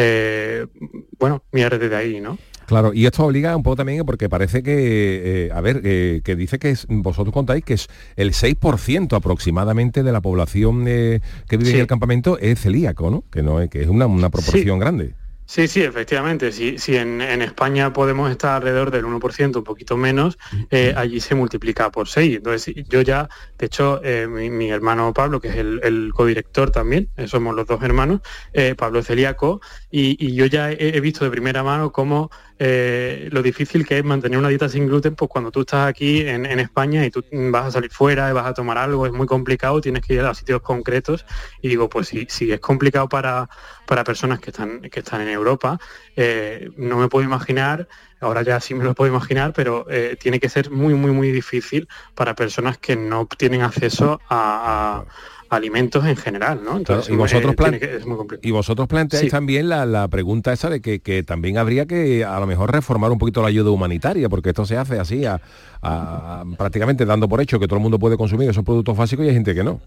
eh, bueno, mirar desde ahí, ¿no? Claro, y esto obliga un poco también porque parece que, eh, a ver, eh, que dice que es, vosotros contáis que es el seis por ciento aproximadamente de la población eh, que vive sí. en el campamento es celíaco, ¿no? Que no es, que es una, una proporción sí. grande. Sí, sí, efectivamente. Si, si en, en España podemos estar alrededor del uno por ciento, un poquito menos, eh, allí se multiplica por seis. Entonces yo ya, de hecho, eh, mi, mi hermano Pablo, que es el, el codirector también, eh, somos los dos hermanos, eh, Pablo es celíaco, y, y yo ya he, he visto de primera mano cómo eh, lo difícil que es mantener una dieta sin gluten, pues cuando tú estás aquí en, en España y tú vas a salir fuera y vas a tomar algo, es muy complicado, tienes que ir a sitios concretos, y digo, pues si, si es complicado para, para personas que están, que están en Europa, eh, no me puedo imaginar, ahora ya sí me lo puedo imaginar, pero eh, tiene que ser muy, muy, muy difícil para personas que no tienen acceso a... a alimentos en general, ¿no? Entonces, claro, y, vosotros eh, plan... que, es muy complicado. y vosotros planteáis sí. también la, la pregunta esa de que, que también habría que a lo mejor reformar un poquito la ayuda humanitaria, porque esto se hace así a, a, a, prácticamente dando por hecho que todo el mundo puede consumir esos productos básicos y hay gente que no.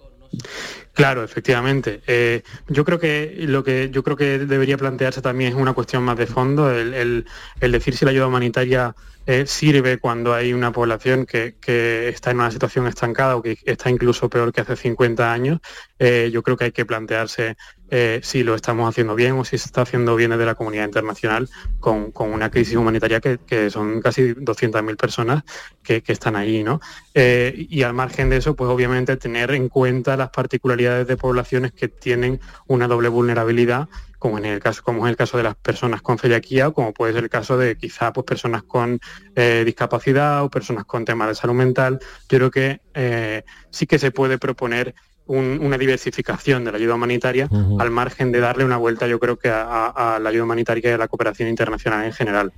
Claro, efectivamente. Eh, yo creo que lo que yo creo que debería plantearse también es una cuestión más de fondo, el, el, el decir si la ayuda humanitaria eh, sirve cuando hay una población que, que está en una situación estancada o que está incluso peor que hace cincuenta años. Eh, yo creo que hay que plantearse eh, si lo estamos haciendo bien o si se está haciendo bien desde la comunidad internacional con, con una crisis humanitaria que, que son casi doscientas mil personas que, que están ahí, ¿no? Eh, y al margen de eso, pues obviamente tener en cuenta las particularidades de poblaciones que tienen una doble vulnerabilidad, como en el caso, como es el caso de las personas con celiaquía, o como puede ser el caso de quizá pues personas con eh, discapacidad o personas con temas de salud mental. Yo creo que eh, sí que se puede proponer un, una diversificación de la ayuda humanitaria, uh-huh. al margen de darle una vuelta, yo creo que a, a la ayuda humanitaria y a la cooperación internacional en general.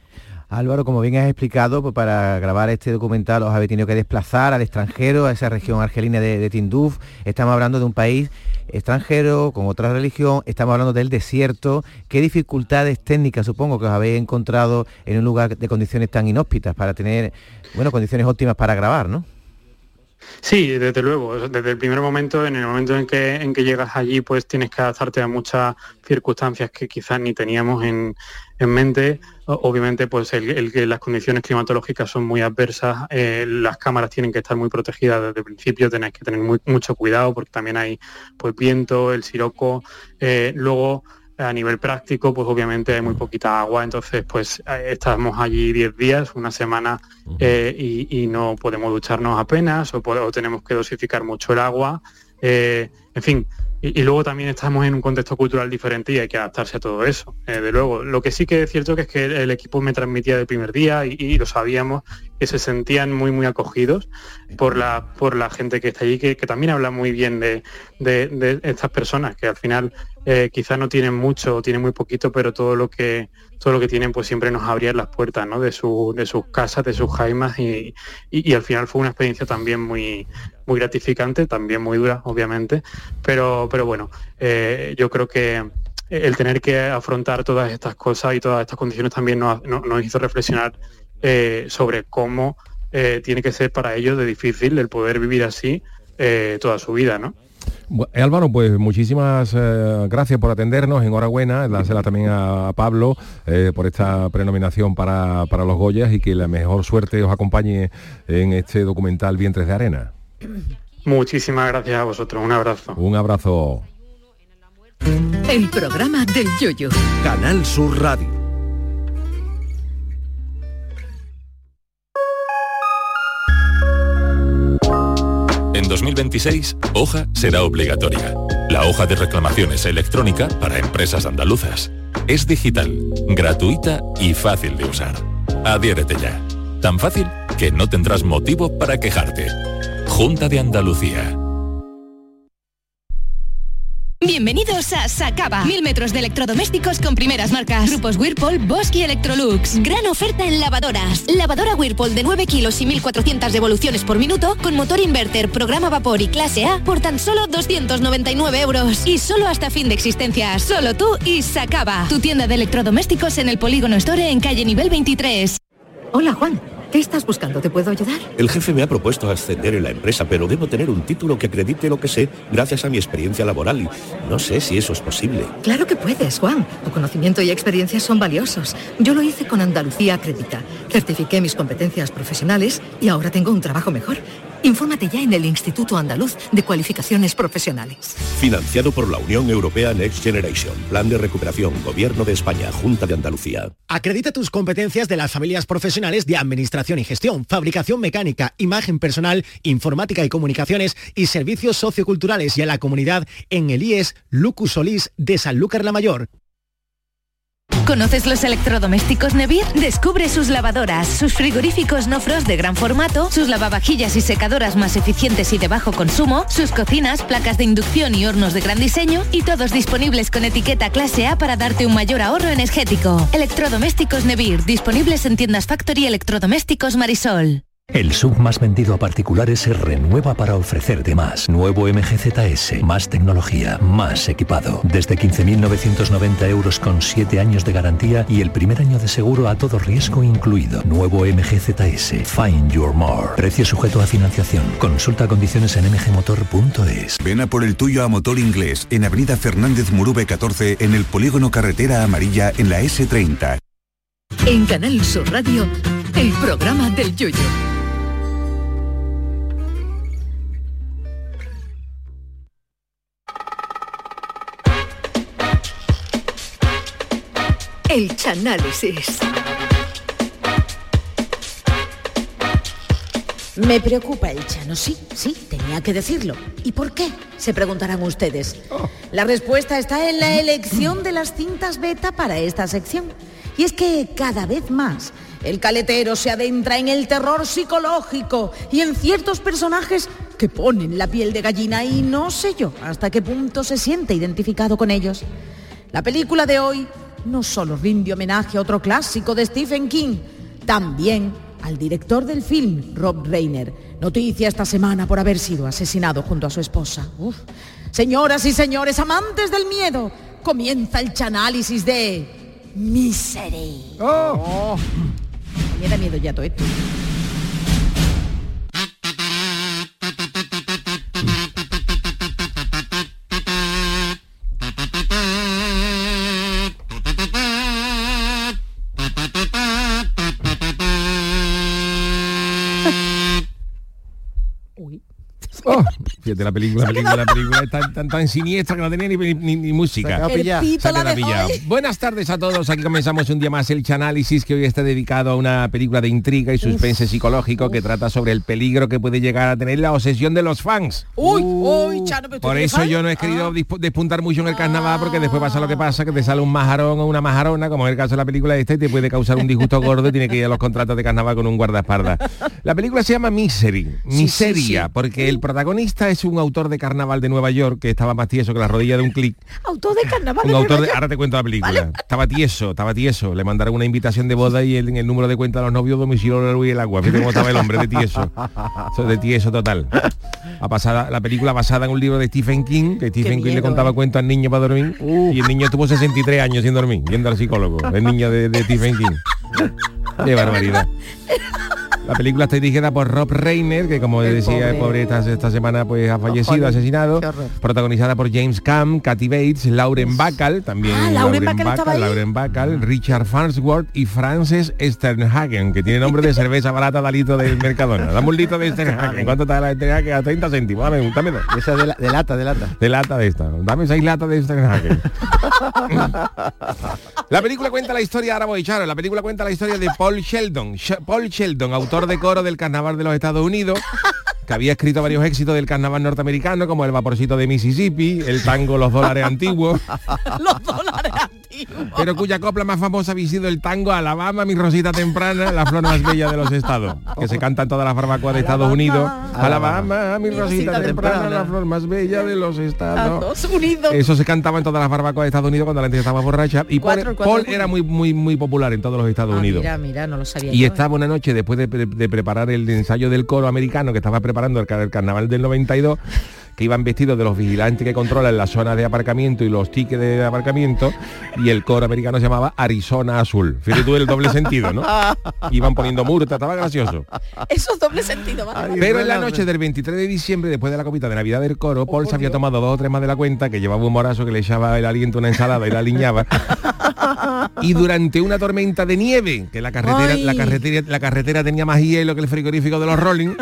Álvaro, como bien has explicado, pues para grabar este documental os habéis tenido que desplazar al extranjero, a esa región argelina de, de Tinduf. Estamos hablando de un país extranjero, con otra religión, estamos hablando del desierto. ¿Qué dificultades técnicas supongo que os habéis encontrado en un lugar de condiciones tan inhóspitas para tener, bueno, condiciones óptimas para grabar, ¿no? Sí, desde luego, desde el primer momento, en el momento en que, en que llegas allí, pues tienes que adaptarte a muchas circunstancias que quizás ni teníamos en, en mente. Obviamente, pues el, el que las condiciones climatológicas son muy adversas, eh, las cámaras tienen que estar muy protegidas desde el principio, tenéis que tener muy, mucho cuidado porque también hay pues viento, el siroco, eh, luego a nivel práctico, pues obviamente hay muy poquita agua, entonces pues estamos allí diez días, una semana, eh, y, y no podemos ducharnos apenas, o, o tenemos que dosificar mucho el agua, eh, en fin. Y, y luego también estamos en un contexto cultural diferente y hay que adaptarse a todo eso. Eh, de luego, lo que sí que es cierto que es que el, el equipo me transmitía del primer día y, y lo sabíamos, que se sentían muy muy acogidos por la por la gente que está allí, que, que también habla muy bien de, de, de estas personas, que al final eh, quizás no tienen mucho o tienen muy poquito, pero todo lo que todo lo que tienen pues siempre nos abrían las puertas, ¿no? de, su, de sus casas, de sus jaimas, y, y, y al final fue una experiencia también muy muy gratificante, también muy dura, obviamente, pero, pero bueno, eh, yo creo que el tener que afrontar todas estas cosas y todas estas condiciones también nos, nos, nos hizo reflexionar eh, sobre cómo eh, tiene que ser para ellos de difícil el poder vivir así eh, toda su vida, ¿no? Bueno, Álvaro, pues muchísimas eh, gracias por atendernos, enhorabuena, dásela también a Pablo eh, por esta prenominación para, para los Goyas, y que la mejor suerte os acompañe en este documental Vientres de Arena. Muchísimas gracias a vosotros, un abrazo. Un abrazo. El programa del Yoyo. Canal Sur Radio. En dos mil veintiséis, hoja será obligatoria. La hoja de reclamaciones electrónica para empresas andaluzas. Es digital, gratuita y fácil de usar. Adhiérete ya. Tan fácil que no tendrás motivo para quejarte. Junta de Andalucía. Bienvenidos a Sacaba. Mil metros de electrodomésticos con primeras marcas. Grupos Whirlpool, Bosch y Electrolux. Gran oferta en lavadoras. Lavadora Whirlpool de nueve kilos y mil cuatrocientas revoluciones por minuto con motor inverter, programa vapor y clase A por tan solo doscientos noventa y nueve euros. Y solo hasta fin de existencia. Solo tú y Sacaba. Tu tienda de electrodomésticos en el Polígono Store en calle nivel veintitrés. Hola, Juan. ¿Qué estás buscando? ¿Te puedo ayudar? El jefe me ha propuesto ascender en la empresa, pero debo tener un título que acredite lo que sé gracias a mi experiencia laboral y no sé si eso es posible. Claro que puedes, Juan. Tu conocimiento y experiencia son valiosos. Yo lo hice con Andalucía Acredita. Certifiqué mis competencias profesionales y ahora tengo un trabajo mejor. Infórmate ya en el Instituto Andaluz de Cualificaciones Profesionales. Financiado por la Unión Europea Next Generation. Plan de recuperación. Gobierno de España. Junta de Andalucía. Acredita tus competencias de las familias profesionales de Administración y Gestión, Fabricación Mecánica, Imagen Personal, Informática y Comunicaciones y Servicios Socioculturales y a la Comunidad en el I E S Lucus Solís de Sanlúcar la Mayor. ¿Conoces los electrodomésticos Nevir? Descubre sus lavadoras, sus frigoríficos no frost de gran formato, sus lavavajillas y secadoras más eficientes y de bajo consumo, sus cocinas, placas de inducción y hornos de gran diseño, y todos disponibles con etiqueta clase A para darte un mayor ahorro energético. Electrodomésticos Nevir, disponibles en tiendas Factory Electrodomésticos Marisol. El S U V más vendido a particulares se renueva para ofrecerte más. Nuevo M G Z S, más tecnología, más equipado. Desde quince mil novecientos noventa euros con siete años de garantía y el primer año de seguro a todo riesgo incluido. Nuevo M G Z S, Find Your More. Precio sujeto a financiación. Consulta condiciones en m g motor punto es. Ven a por el tuyo a Motor Inglés, en Avenida Fernández Murube catorce, en el Polígono Carretera Amarilla, en la ese treinta. En Canal Sur Radio, el programa del Yoyo. El Chanálisis. Me preocupa el Chano, sí, sí, tenía que decirlo. ¿Y por qué? Se preguntarán ustedes. La respuesta está en la elección de las cintas beta para esta sección. Y es que cada vez más el caletero se adentra en el terror psicológico y en ciertos personajes que ponen la piel de gallina y no sé yo hasta qué punto se siente identificado con ellos. La película de hoy no solo rinde homenaje a otro clásico de Stephen King, También al director del film, Rob Reiner. Noticia esta semana por haber sido asesinado junto a su esposa. Uf. Señoras y señores amantes del miedo, comienza el chanálisis de Misery. Oh. Oh. Me da miedo ya todo esto. Oh, fíjate, la película, la película, la película es tan, tan, tan siniestra que no tenía ni, ni, ni música. Se ha pillado. Se ha quedado pillado. Buenas tardes a todos, aquí comenzamos un día más el Chanálisis, que hoy está dedicado a una película de intriga y suspense uf, psicológico uf. que trata sobre el peligro que puede llegar a tener la obsesión de los fans. Uy, uy, Chano, pero por eso yo no he querido ah. despuntar mucho en el carnaval, porque después pasa lo que pasa, que te sale un majarón o una majarona, como en el caso de la película esta, y te puede causar un disgusto gordo y tiene que ir a los contratos de carnaval con un guardaespaldas. La película se llama Misery, Miseria, sí, sí, sí. porque el protagonista es un autor de carnaval de Nueva York que estaba más tieso que la rodilla de un clic. Autor de carnaval. Un autor de, ahora te cuento la película. ¿Vale? Estaba tieso, estaba tieso. Le mandaron una invitación de boda y él, en el número de cuenta de los novios domicilio la luz y el agua. Fíjate cómo estaba el hombre de tieso. Eso de tieso total. A pasada, la película basada en un libro de Stephen King, que Stephen King miedo, le contaba eh. cuentos al niño para dormir. Uh. Y el niño tuvo sesenta y tres años sin dormir, yendo al psicólogo. El niño de, de Stephen King. Qué barbaridad. La película está dirigida por Rob Reiner, que como el decía, pobre, el pobre esta, esta semana pues ha fallecido, asesinado. Protagonizada por James Caan, Kathy Bates, Lauren Bacall, también ah, Lauren, Lauren Bacall, Lauren Bacall, Richard Farnsworth y Frances Sternhagen, que tiene nombre de cerveza barata de litro del Mercadona. Dame un litro de Sternhagen. ¿Cuánto está la Sternhagen? A treinta céntimos. Dame, dame dos. Esa de, la, de lata, de lata. De lata de esta. Dame seis latas de Sternhagen. La película cuenta la historia, ahora voy, Charo, la película cuenta la historia de Paul Sheldon. Sh- Paul Sheldon, autor de coro del carnaval de los Estados Unidos, que había escrito varios éxitos del carnaval norteamericano, como El vaporcito de Mississippi, el tango Los dólares antiguos. Los dólares antiguos. Pero cuya copla más famosa había sido el tango Alabama, mi rosita temprana, la flor más bella de los estados, que se canta en todas las barbacoas de Estados Unidos. Alabama, mi rosita temprana, la flor más bella de los estados Unidos. Eso se cantaba en todas las barbacoas de Estados Unidos cuando la gente estaba borracha. Y cuatro, Paul, cuatro, Paul era muy muy muy popular en todos los Estados ah, Unidos. Mira, mira, no lo sabía. Y yo, estaba eh. una noche después de, de, de preparar el ensayo del coro americano que estaba preparando el, el carnaval del noventa y dos, que iban vestidos de los vigilantes que controlan las zonas de aparcamiento y los tickets de aparcamiento, y el coro americano se llamaba Arizona Azul. Fíjate tú el doble sentido, ¿no? Iban poniendo multas, estaba gracioso. Eso es doble sentido, ¿vale? Pero en la noche del veintitrés de diciembre, después de la copita de Navidad del coro, Paul oh, se había Dios. tomado dos o tres más de la cuenta, que llevaba un morazo que le echaba el aliento a una ensalada y la aliñaba. Y durante una tormenta de nieve, que la carretera, la carretera, la carretera tenía más hielo que el frigorífico de los Rolling.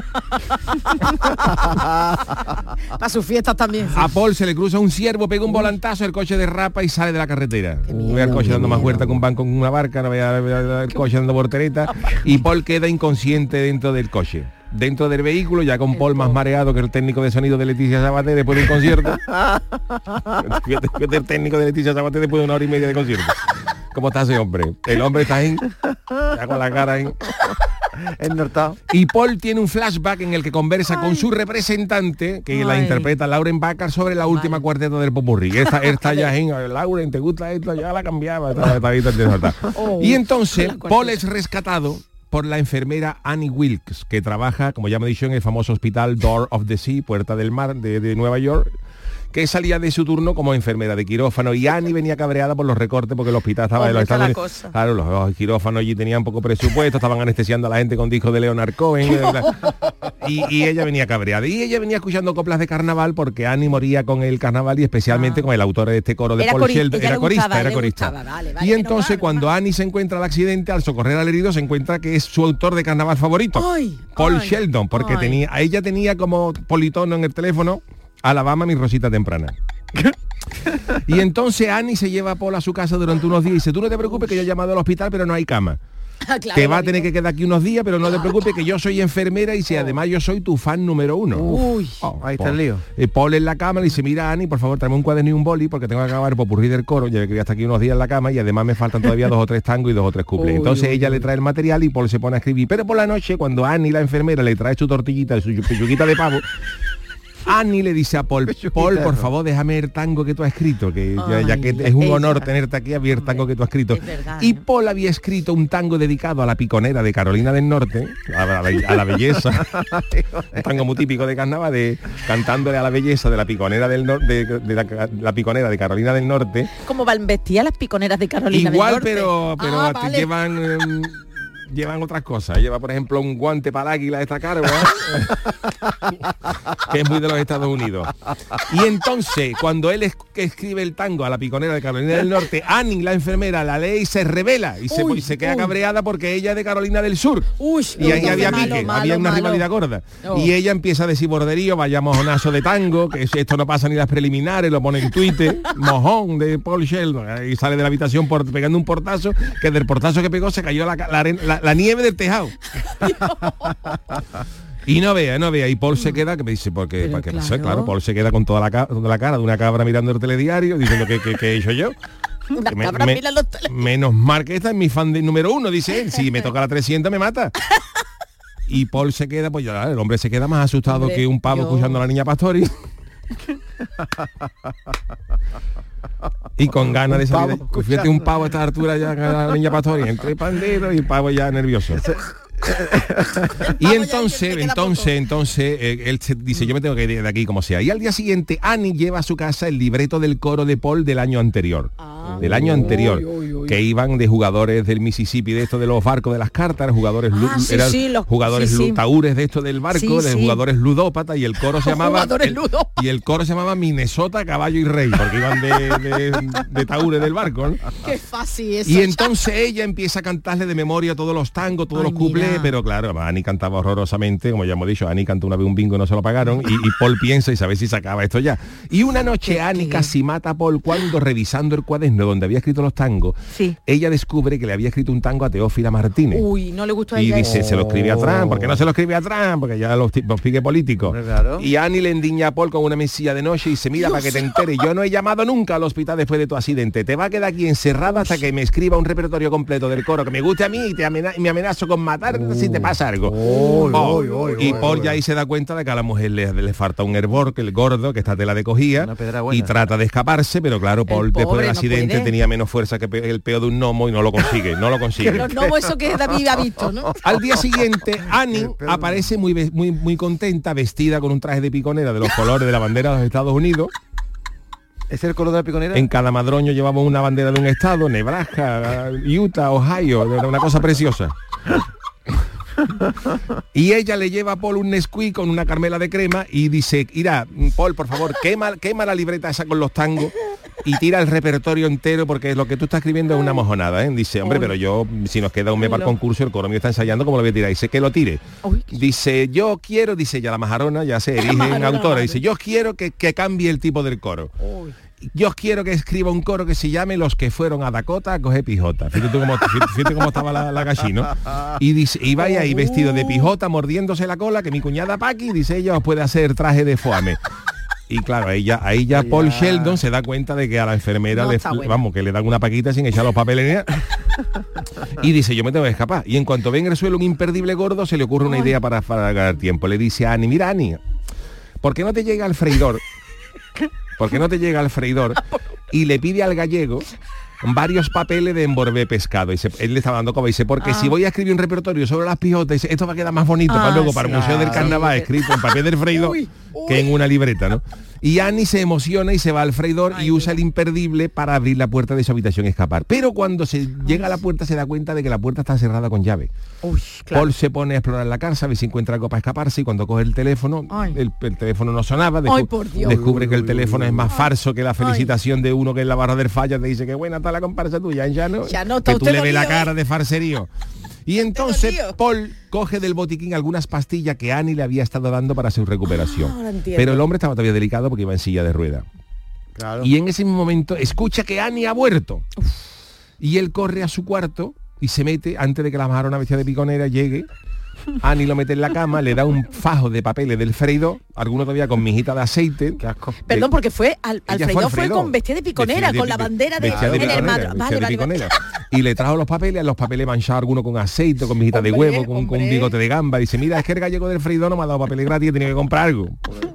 Para sus fiestas también. Sí. A Paul se le cruza un ciervo, pega un volantazo, el coche derrapa y sale de la carretera. Miedo, ve al coche dando miedo. más vuelta que un banco con una barca, no vea el coche dando voltereta, y Paul queda inconsciente dentro del coche. Dentro del vehículo, ya con Paul más mareado que el técnico de sonido de Leticia Sabaté después de un concierto. fíjate, fíjate el técnico de Leticia Sabaté después de una hora y media de concierto. ¿Cómo está ese hombre? El hombre está ahí, ya con la cara ahí. Ennortado. Y Paul tiene un flashback en el que conversa Ay. con su representante, que Ay. la interpreta Lauren Bacall, sobre la última Ay. cuarteta del popurrí. Esta, esta ya en Lauren, ¿te gusta esto? Ya la cambiaba. Esta, esta, esta, esta. Oh, y entonces Paul es rescatado por la enfermera Annie Wilkes, que trabaja, como ya me he dicho, en el famoso hospital Door of the Sea, Puerta del Mar de, de Nueva York, que salía de su turno como enfermera de quirófano, y Annie venía cabreada por los recortes porque el hospital estaba de los Estados Unidos. Claro, los, los quirófanos allí tenían poco presupuesto, estaban anestesiando a la gente con discos de Leonard Cohen, y, y ella venía cabreada. Y ella venía escuchando coplas de carnaval porque Annie moría con el carnaval, y especialmente ah. con el autor de este coro de era Paul Sheldon. Era corista, gustaba, era corista. Gustaba, vale, vale, y entonces vale, cuando vale. Annie se encuentra al accidente, al socorrer al herido, se encuentra que es su autor de carnaval favorito, ay, Paul ay, Sheldon, porque ay. tenía, a ella tenía como politono en el teléfono Alabama, mi rosita temprana. Y entonces Annie se lleva a Paul a su casa durante unos días y dice, tú no te preocupes que yo he llamado al hospital pero no hay cama. Ah, claro, te va a tener que quedar aquí unos días, pero no te preocupes que yo soy enfermera y si oh. además yo soy tu fan número uno. Uy, oh, ahí está el lío. Eh, Paul en la cama le dice, mira Annie, por favor, tráeme un cuaderno y un boli porque tengo que acabar el popurrí del coro, ya que voy hasta aquí unos días en la cama y además me faltan todavía dos o tres tangos y dos o tres cuplés. Entonces uy, ella uy. le trae el material y Paul se pone a escribir. Pero por la noche, cuando Annie, la enfermera, le trae su tortillita, su pechuguita de pavo, Annie le dice a Paul, Paul, por favor, déjame el tango que tú has escrito, que ya, ya que es un honor tenerte aquí, a ver el tango que tú has escrito. verdad, y ¿no? Paul había escrito un tango dedicado a la piconera de Carolina del Norte, a la, a la belleza, un tango muy típico de carnaval, de cantándole a la belleza de la piconera del norte, de, de la, la piconera de Carolina del Norte. ¿Cómo van vestidas las piconeras de Carolina Igual, del Norte? pero, pero Ah, te vale. llevan... em, llevan otras cosas. Lleva, por ejemplo, un guante para el águila de esta carga, que es muy de los Estados Unidos. Y entonces, cuando él es, que escribe el tango a la piconera de Carolina del Norte, Annie, la enfermera, la lee y se revela y se, Uy, y se queda uy. cabreada porque ella es de Carolina del Sur. Uy, y ahí uy, había malo, pique, malo, había una malo. rivalidad gorda. Oh. Y ella empieza a decir borderío, vaya mojonazo de tango, que esto no pasa ni las preliminares, lo pone en Twitter, mojón de Paul Sheldon, y sale de la habitación por, pegando un portazo, que del portazo que pegó se cayó la, la, aren- la- la nieve del tejado. Y no vea, no vea, y Paul se queda, que me dice, porque, ¿qué claro. pasó? Claro, Paul se queda con toda la, ca- toda la cara de una cabra mirando el telediario, diciendo que, que, que he hecho yo. Una Que me- cabra me- mira los tele- menos mal que esta es mi fan de número uno, dice él. Si me toca la trescientos me mata. Y Paul se queda, pues ya, el hombre se queda más asustado Hombre, que un pavo yo- escuchando a la niña Pastori. Y con ganas de Un salir. pavo de- fíjate, un pavo a esta altura ya con la niña Pastori, entre pandero y el pavo ya nervioso. Y entonces, entonces, entonces, eh, él se dice, yo me tengo que ir de aquí como sea. Y al día siguiente, Annie lleva a su casa el libreto del coro de Paul del año anterior. Del año anterior. Que iban de jugadores del Mississippi, de esto de los barcos de las cartas, jugadores, lu- Ah, sí, eran sí, los- jugadores sí, sí. lu- taúres de esto del barco, Sí, de sí. jugadores ludópatas, y el coro se llamaba Jugadores el- ludópatas. y el coro se llamaba Minnesota, Caballo y Rey, porque iban de, de, de taúres del barco, ¿no? Qué fácil eso. Y entonces ella empieza a cantarle de memoria todos los tangos, todos Ay, los cuplés, mira. pero claro, Annie cantaba horrorosamente, como ya hemos dicho, Annie cantó una vez un bingo y no se lo pagaron, y, y Paul piensa y sabe si se acaba esto ya. Y una noche Annie casi mata a Paul cuando, revisando el cuaderno donde había escrito los tangos, Sí. ella descubre que le había escrito un tango a Teófila Martínez. Uy, no le gustó a Y ella. dice, se lo escribe a Trump, ¿por qué no se lo escribe a Trump? Porque ya los tipos pique políticos. Y Annie le endiña a Paul con una mesilla de noche y dice, mira, para que te enteres, yo no he llamado nunca al hospital después de tu accidente. Te va a quedar aquí encerrada hasta que me escriba un repertorio completo del coro que me guste a mí y te amena- y me amenazo con matar si te pasa algo. Oh, y Paul ya ahí se da cuenta de que a la mujer le, le falta un hervor, que el gordo, que está tela de cogía, y trata de escaparse, pero claro, Paul después pobre del no accidente puede. tenía menos fuerza que pe- el peo de un gnomo y no lo consigue, no lo consigue. Los gnomos, eso que David ha visto, ¿no? Al día siguiente, Annie aparece muy, ve- muy, muy contenta, vestida con un traje de piconera de los colores de la bandera de los Estados Unidos. ¿Es el color de la piconera? En cada madroño llevamos una bandera de un estado, Nebraska, Utah, Ohio, era una cosa preciosa. Y ella le lleva a Paul un Nesquik con una Carmela de crema y dice, mira, Paul, por favor, quema, quema la libreta esa con los tangos y tira el repertorio entero porque lo que tú estás escribiendo es una mojonada, ¿eh? Dice, hombre, pero yo, si nos queda un mes para el concurso, el coro mío está ensayando, ¿cómo lo voy a tirar? Dice, que lo tire. Dice, yo quiero, dice ya la majarona, ya se erige en majarona, autora, madre. dice, yo quiero que, que cambie el tipo del coro. Yo quiero que escriba un coro que se llame Los que fueron a Dakota a coger pijota. Fíjate tú cómo, fíjate, fíjate cómo estaba la, la gallina. Y dice, y vaya ahí vestido de pijota, mordiéndose la cola, que mi cuñada Paqui, dice ella, os puede hacer traje de foame. Y claro, ahí ya, ahí ya Paul Sheldon se da cuenta de que a la enfermera No le, está bueno. vamos, que le dan una paquita sin echar los papeles ni nada. Y dice, yo me tengo que escapar. Y en cuanto ve en el suelo un imperdible gordo, se le ocurre una idea para, para ganar tiempo. Le dice a Annie, mira Annie, ¿por qué no te llega al freidor? ¿Por qué no te llega al freidor? Y le pide al gallego varios papeles de envolver pescado. Y se- él le estaba dando coba y dice, porque Ah. si voy a escribir un repertorio sobre las pijotas, dice, esto va a quedar más bonito Ah, para luego, para sí. el Museo del Ah, Carnaval, sí. escrito en papel del freidor, Uy, que en una libreta, ¿no? Y Annie se emociona y se va al freidor y usa el imperdible para abrir la puerta de su habitación y escapar. Pero cuando se llega a la puerta se da cuenta de que la puerta está cerrada con llave. Uy, claro. Paul se pone a explorar la casa, a ver si encuentra algo para escaparse y cuando coge el teléfono, Ay. el, el teléfono no sonaba, descu- Ay, por Dios. descubre que el teléfono es más falso que la felicitación de uno que en la barra del falla te dice que buena está la comparsa tuya, ya no, Ya no, está que tú usted le ves la dolido, ¿eh? cara de farserío. Y entonces Paul coge del botiquín algunas pastillas que Annie le había estado dando para su recuperación. Ah, ahora entiendo. Pero el hombre estaba todavía delicado porque iba en silla de rueda. Y en ese momento escucha que Annie ha muerto. Y él corre a su cuarto y se mete antes de que la majarona vestida de piconera llegue. Annie lo mete en la cama, le da un fajo de papeles del freidor, alguno todavía con mijita de aceite. Perdón, porque fue al, al Ella freidor al fue freidor. con vestida de piconera, Vestida de- con la de- bandera de, vestida de en el piconera, mar. vestida Vale, de vale, vale. piconera. Y le trajo los papeles, a los papeles manchados algunos con aceite, con mijita de Hombre, huevo, con, con un hombre. bigote de gamba. Dice, mira, es que el gallego del freidor no me ha dado papeles gratis, he tenido que comprar algo.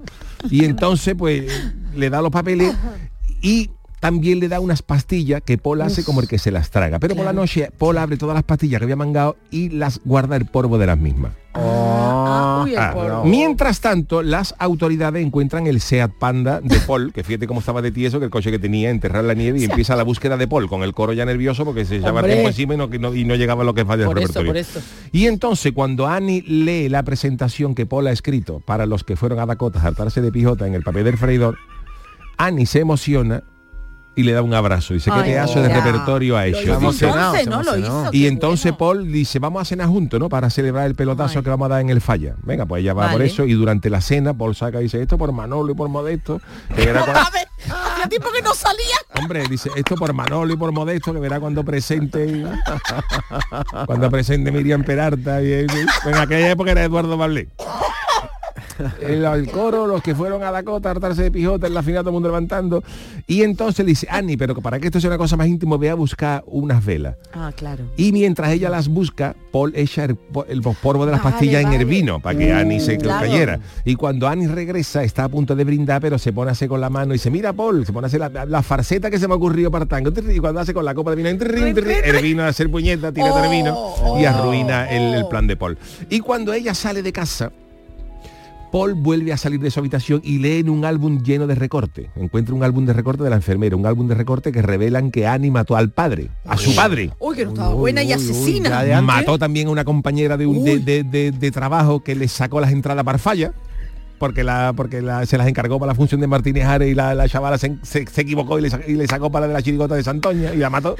Y entonces, pues, le da los papeles y también le da unas pastillas que Paul hace Uf. como el que se las traga. Pero claro. por la noche, Paul abre todas las pastillas que había mangado y las guarda el polvo de las mismas. Ah, uy, el polvo. Ah, mientras tanto, las autoridades encuentran el Seat Panda de Paul, que fíjate cómo estaba de tieso, que el coche que tenía, enterrado en la nieve, y empieza la búsqueda de Paul, con el coro ya nervioso porque se echaba tiempo encima y no, y no, y no llegaba a lo que falla el por repertorio. Esto, por esto. Y entonces, cuando Annie lee la presentación que Paul ha escrito para los que fueron a Dakota a hartarse de pijota en el papel del freidor, Annie se emociona y le da un abrazo. Dice, ¿qué pedazo de repertorio ha hecho? Entonces, ¿no? Lo hizo, y entonces bueno. Paul dice, vamos a cenar juntos, ¿no? Para celebrar el pelotazo Ay. que vamos a dar en el Falla. Venga, pues ella va vale. por eso, y durante la cena Paul saca y dice, esto por Manolo y por Modesto. Que verá cuando... Hacía tiempo que no salía. Hombre, dice, esto por Manolo y por Modesto, que verá cuando presente cuando presente Miriam Peralta. Y, y, en aquella época era Eduardo Bablé. El, el coro, los que fueron a Dakota a hartarse de pijota en la final, todo el mundo levantando. Y entonces le dice, Annie, pero para que esto sea una cosa más íntima, voy a buscar unas velas. Ah, claro. Y mientras ella las busca, Paul echa el, el polvo de las vale, pastillas vale. en el vino para que uh, Annie se claro. cayera. Y cuando Annie regresa, está a punto de brindar, pero se pone así con la mano y dice, mira, Paul, se pone a hacer la, la farceta que se me ha ocurrido para tango. Y cuando hace con la copa de vino, el vino a hacer puñeta, tira oh, el vino oh, y arruina el, el plan de Paul. Y cuando ella sale de casa, Paul vuelve a salir de su habitación y lee en un álbum lleno de recortes. Encuentra un álbum de recorte de la enfermera, un álbum de recorte que revelan que Annie mató al padre, a su padre. Uy, que no estaba buena uy, y asesina. Uy, uy, mató también a una compañera de, un, de, de, de, de trabajo que le sacó las entradas para falla. Porque la porque la, se las encargó para la función de Martínez Ares y la, la chavala se, se, se equivocó y le, y le sacó para la de la chirigota de Santoña y la mató.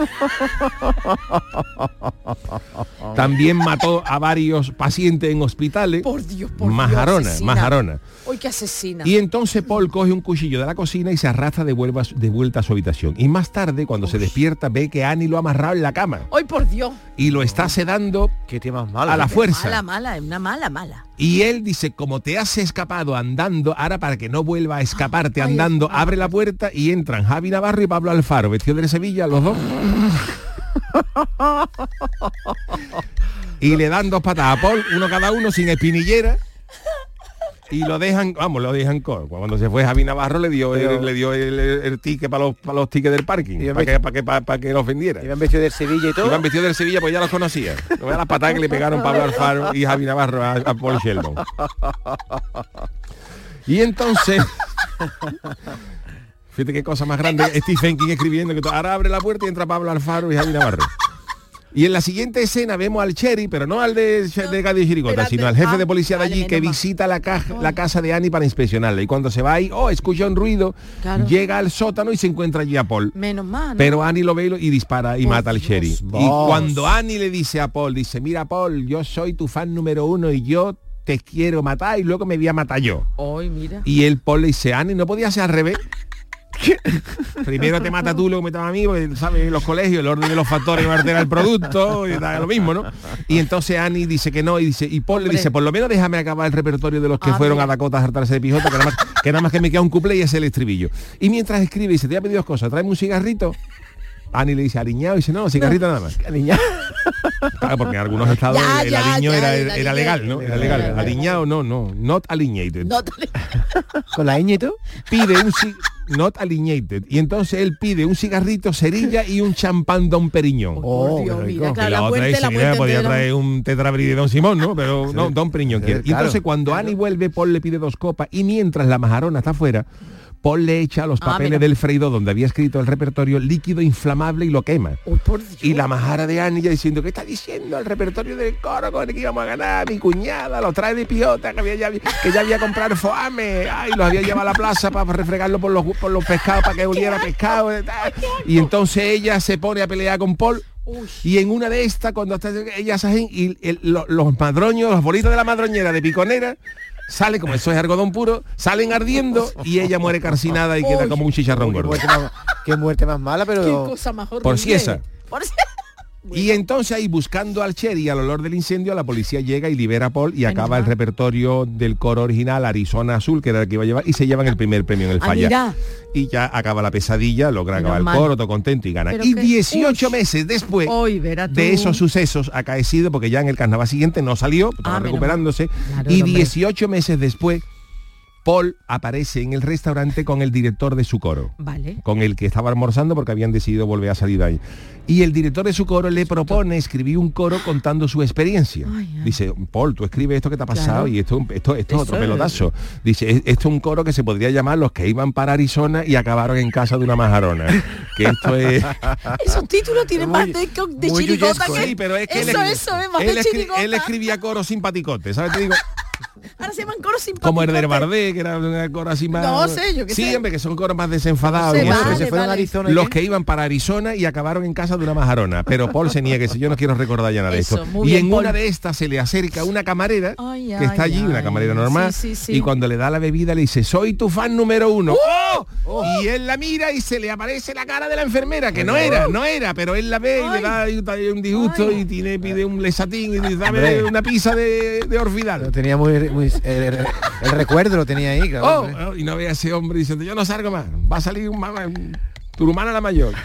También mató a varios pacientes en hospitales. Por Dios, por Majarona, Dios, majarona. Uy, qué asesina. Y entonces Paul coge un cuchillo de la cocina y se arrastra de vuelta, de vuelta a su habitación. Y más tarde, cuando Uy. se despierta, ve que Annie lo ha amarrado en la cama. ¡Ay, por Dios! Y lo está sedando ¿Qué tema más malo, a la fuerza. Mala, mala, una mala, mala. Y él dice, como te has escapado andando, ahora para que no vuelva a escaparte andando, ay, abre la puerta y entran Javi Navarro y Pablo Alfaro, vestidos de Sevilla, los dos. Y le dan dos patas a Paul, uno cada uno, sin espinillera. Y lo dejan, vamos, lo dejan con. Cuando se fue Javi Navarro le dio Pero, el, le dio el, el, el ticket para los, para los tickets del parking, para que, para que, para, para que los vendiera. Iban vestidos del Sevilla y todo. Iban vestidos del Sevilla, pues ya los conocía. No vean las patadas que le pegaron Pablo Alfaro y Javi Navarro a, a Paul Sheldon. Y entonces, fíjate qué cosa más grande, Stephen King escribiendo, que ahora abre la puerta y entra Pablo Alfaro y Javi Navarro. Y en la siguiente escena vemos al Cherry, pero no al de, de Cádiz Chirigota, sino al jefe de policía de allí, que visita la, caja, la casa de Annie para inspeccionarla. Y cuando se va ahí, oh, escucha un ruido, claro. llega al sótano y se encuentra allí a Paul. Menos mal, ¿no? Pero Annie lo ve y dispara y Por mata al Dios, Cherry. Dios. Y cuando Annie le dice a Paul, dice, mira Paul, yo soy tu fan número uno y yo te quiero matar y luego me voy a matar yo. Ay, mira. Y el Paul le dice, Annie, ¿no podía ser al revés? Primero te mata tú, luego me mata a mí, porque sabes, en los colegios el orden de los factores va a alterar el producto y da lo mismo, ¿no? Y entonces Annie dice que no y dice y Paul Hombre. le dice, por lo menos déjame acabar el repertorio de los que ah, fueron mira. a Dakota a hartarse de pijota, que nada más que nada más que me queda un cuplé y es el estribillo. Y mientras escribe dice, te voy a pedir dos cosas, tráeme un cigarrito. Annie le dice, aliñado, y dice, no, cigarrito no. nada más. Aliñado. Claro, porque en algunos estados ya, el, el ya, aliño ya, era, era, era legal, ¿no? Era legal. Aliñado, no, no. Not aliñated. Not ¿Con la ñ y tú? Pide un not aliñated. Y entonces él pide un cigarrito, cerilla y un champán Don Periñón. Oh, oh Dios, mira, claro, la, la otra puente, es, la mira, podía entera. traer un tetrabrí de Don Simón, ¿no? Pero sí. no, Don Periñón sí, quiere. Claro, y entonces cuando claro. Annie vuelve, Paul le pide dos copas y mientras la majarona está afuera, Paul le echa los papeles ah, del freidor donde había escrito el repertorio líquido inflamable y lo quema. Oh, por Dios. Y la majara de Annie ya diciendo, ¿qué está diciendo? El repertorio del coro con el que íbamos a ganar, mi cuñada, lo trae de pijota, que, había ya, que ya había comprado foame, ay, los había llevado a la plaza para refregarlo por los, por los pescados, para que oliera pescado. Y entonces ella se pone a pelear con Paul. Uy. Y en una de estas, cuando está, ella se y el, los, los madroños, los bolitos de la madroñera de piconera, sale, como eso es algodón puro, salen ardiendo y ella muere calcinada y queda como un chicharrón gordo. Qué muerte más, qué muerte más mala, pero... Qué cosa más horrible. Por si esa. Por si... Y entonces ahí buscando al Cherry al olor del incendio, la policía llega y libera a Paul y acaba el repertorio del coro original Arizona Azul, que era el que iba a llevar, y se llevan el primer premio en el Falla. Y ya acaba la pesadilla, logra acabar el coro, todo contento y gana. Pero y dieciocho meses después Hoy, de esos sucesos acaecidos, porque ya en el carnaval siguiente no salió, estaba ah, recuperándose, claro, y dieciocho meses después Paul aparece en el restaurante con el director de su coro. Vale. Con el que estaba almorzando porque habían decidido volver a salir de ahí. Y el director de su coro le propone escribir un coro contando su experiencia. Ay, ay. Dice, Paul, tú escribes esto que te ha pasado, claro. y esto, esto, esto es otro pelotazo. Dice, esto es un coro que se podría llamar Los que iban para Arizona y acabaron en casa de una majarona. Que esto es... Esos títulos tienen muy, más de, de chirigota que... Sí, pero es que eso, él, eso, es más él, de escri chirigota. Él escribía coros simpaticotes, ¿sabes? Te digo... Ahora se llaman coros simpáticos. Como el de Bardé, que era una coro así más... No sé, yo qué sí, sé. hombre, que son coros más desenfadados. No sé, y eso. vale, Se fueron vale. a Arizona. Los que iban para Arizona y acabaron en casa de una majarona. Pero Paul se niega, que yo no quiero recordar ya nada de Eso, esto. muy Y bien, en Paul. una de estas se le acerca una camarera, ay, que ay, está allí, ay. una camarera normal, Sí, sí, sí. y cuando le da la bebida le dice, soy tu fan número uno. ¡Uh! ¡Oh! Y él la mira y se le aparece la cara de la enfermera, que no era, no era, pero él la ve y ay. le da un disgusto ay. y tiene, pide un lesatín y dice, dame Hombre. una pizza de, de orfidal. Lo tenía muy... muy el, el recuerdo lo tenía ahí, claro. Oh, oh, y no ve a ese hombre diciendo, yo no salgo más, va a salir un, un turumana la mayor.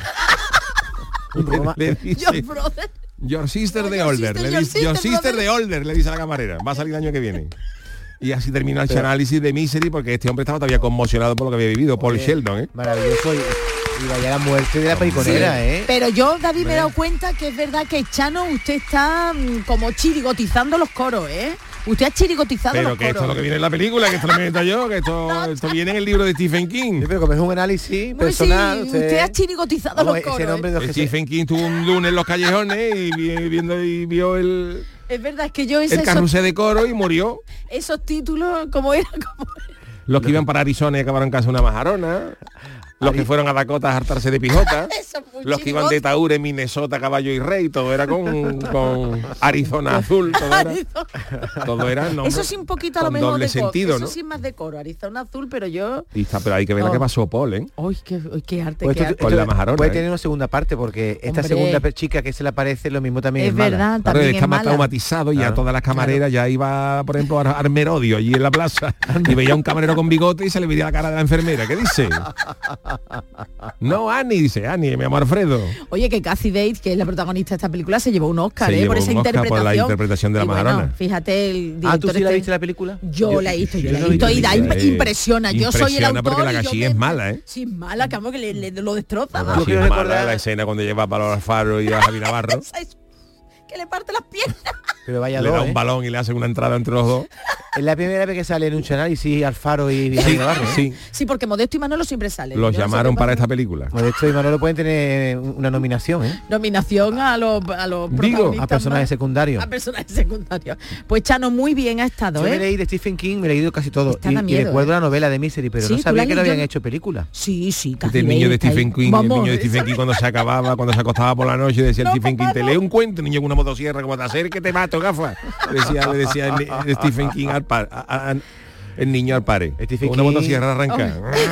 le, le dice, Your brother. Your sister no, de your Older, sister, le dice, your your sister, sister brother. de Older, le dice a la camarera, va a salir el año que viene. Y así terminó el análisis de Misery, porque este hombre estaba todavía conmocionado por lo que había vivido, Paul Oye, Sheldon, ¿eh? Maravilloso. Y, y vaya la muerte de la periconera, sí. ¿eh? Pero yo, David, me he dado cuenta que es verdad que Chano, usted está mm, como chirigotizando los coros, ¿eh? Usted ha chirigotizado pero los que coros. esto es lo que viene en la película, que esto lo meto yo, que esto, no, esto viene en el libro de Stephen King. Sí, pero como es un análisis pues personal, sí, usted... usted ha chirigotizado Vamos, los coros. Nombre ¿eh? de Stephen King tuvo un lunes en los callejones y vi, viendo y vio el... Es verdad, es que yo ese el carrusel de coro y murió. Esos títulos, como era, como era. Los que iban para Arizona y acabaron en casa de una majarona. Los que fueron a Dakota a hartarse de pijota. Los que iban de Taure, Minnesota, Caballo y Rey. Todo era con, con Arizona Azul. Todo era, todo era nombre, eso sí un poquito a lo mejor doble de sentido, coro. ¿no? Eso sí más de coro. Arizona Azul, pero yo... Y está, pero hay que ver oh. lo que pasó Paul, ¿eh? Uy, qué, qué arte, pues qué esto, arte. Con la majarona. Puede ¿eh? tener una segunda parte, porque esta Hombre. segunda chica que se le aparece lo mismo también es, es verdad, mala. Claro, también está es más mala. traumatizado y claro. a todas las camareras claro. ya iba, por ejemplo, a Armerodio allí en la plaza y veía un camarero con bigote y se le veía la cara de la enfermera. ¿Qué dice? No, Annie, dice Annie, mi amor Alfredo. Oye, que Kathy Bates, que es la protagonista de esta película, se llevó un Oscar, se ¿eh? Por esa un Oscar interpretación. por la interpretación de la y majarona. Bueno, fíjate, el director Ah, ¿tú sí este... la viste la película? Yo, yo la he visto, yo, yo la he no visto y da eh, impresiona. Yo soy el autor porque la y yo gallina me... es mala, ¿eh? Sí, mala, que, vamos, que le, le, lo destroza. La gallina es mala, la escena cuando lleva para los faros y a Javi Navarro. Que le parte las piernas. Pero vaya le dos, da un ¿eh? balón y le hacen una entrada entre los dos. Es la primera vez que sale en un canal y sí, Alfaro y Javi Navarro, ¿eh? Sí. Sí, porque Modesto y Manolo siempre salen. Los Yo llamaron no para esta película. Modesto y Manolo pueden tener una nominación, ¿eh? Nominación a los a los Digo, a personajes más, secundarios. A personajes secundarios. Pues Chano muy bien ha estado, Yo ¿eh? me leí de Stephen King, me he leído casi todo. Está Y, da y miedo, recuerdo ¿eh? la novela de Misery, pero Sí, no ¿tú sabía la que lo leído? habían hecho película. Sí, sí, Este niño de Stephen King, Vamos, el niño de Stephen King cuando se acababa, cuando se acostaba por la noche, decía el no, Stephen King, papá, te no. lee un cuento, niño con una motosierra, como te acerques que te mato, gafa. Decía, le decía el, el Stephen King al par, a, a, el niño al pare. Stephen una King... motosierra arranca.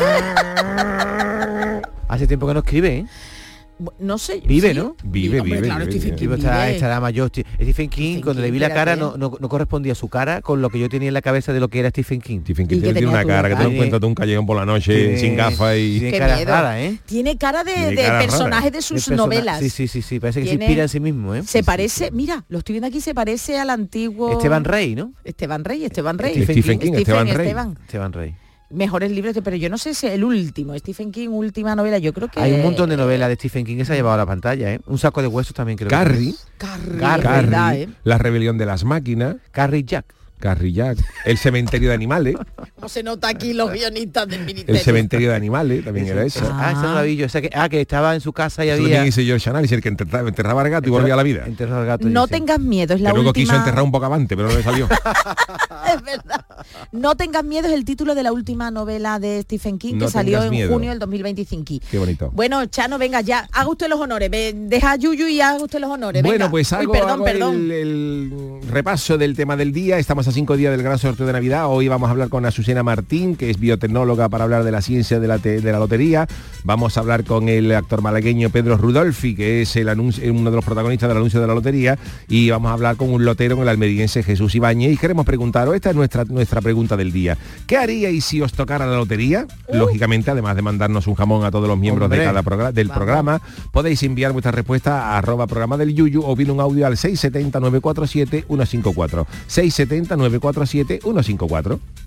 Hace tiempo que no escribe, ¿eh? No sé. Vive, sí. ¿no? Vive, Hombre, vive. Claro, vive, Stephen vive. King Estará, vive. estará mayor. Stephen King, Stephen cuando King, le vi la cara, espérate. no, no, no correspondía su cara con lo que yo tenía en la cabeza de lo que era Stephen King. Stephen King Y que tiene tenía una tu cara que te lo cara. encuentras de un callejón por la noche Tiene- sin gafas y... Tiene Qué cara miedo. rara, ¿eh? Tiene cara de, Tiene de cara personaje rara. de De sus persona- novelas. Sí, sí, sí, sí. Parece que Tiene- se inspira en sí mismo, ¿eh? Se parece, mira, lo estoy viendo aquí, se parece al antiguo... Esteban Rey, ¿no? Esteban Rey, Esteban Rey. Stephen King, King, Esteban Rey. Esteban. Esteban Rey. Mejores libros, de, pero yo no sé si el último, Stephen King, última novela, yo creo que... Hay un montón de novelas de Stephen King que se ha llevado a la pantalla, ¿eh? Un saco de huesos también creo. Carrie. Carrie, Carrie, es verdad, ¿eh? La rebelión de las máquinas. Carrie Jack. Carrie Jack. El cementerio de animales. No se nota aquí los guionistas del ministerio. El cementerio de animales, también era eso. Ah, esa no la vi yo. Esa que, ah, que estaba en su casa y Eso había... también dice George Analysis, el que enterraba, enterraba al gato y volvía a la vida. Enterraba al gato, No yo sé. tengas miedo, es la Que luego última... quiso enterrar un poco avante, pero no le salió. Es verdad. No tengas miedo es el título de la última novela de Stephen King No que salió tengas en miedo. junio del dos mil veinticinco. Qué bonito. Bueno, Chano, venga, ya, haga usted los honores. Ve, deja a Yuyu y haga usted los honores. Bueno, venga. pues Uy, hago, perdón, hago perdón. El, el repaso del tema del día. Estamos a cinco días del gran sorteo de Navidad. Hoy vamos a hablar con Azucena Martín, que es biotecnóloga, para hablar de la ciencia de la, te, de la lotería. Vamos a hablar con el actor malagueño Pedro Rudolfi, que es el anuncio, uno de los protagonistas del anuncio de la lotería. Y vamos a hablar con un lotero, con el almeriense Jesús Ibáñez. Y queremos preguntaros, esta es nuestra, nuestra pregunta del día. ¿Qué haríais si os tocara la lotería? Uh. Lógicamente, además de mandarnos un jamón a todos los miembros Hombre. de cada programa, del Vamos. programa, podéis enviar vuestra respuesta a arroba programa del Yuyu o bien un audio al seis siete cero nueve cuatro siete uno cinco cuatro. seis siete cero nueve cuatro siete uno cinco cuatro.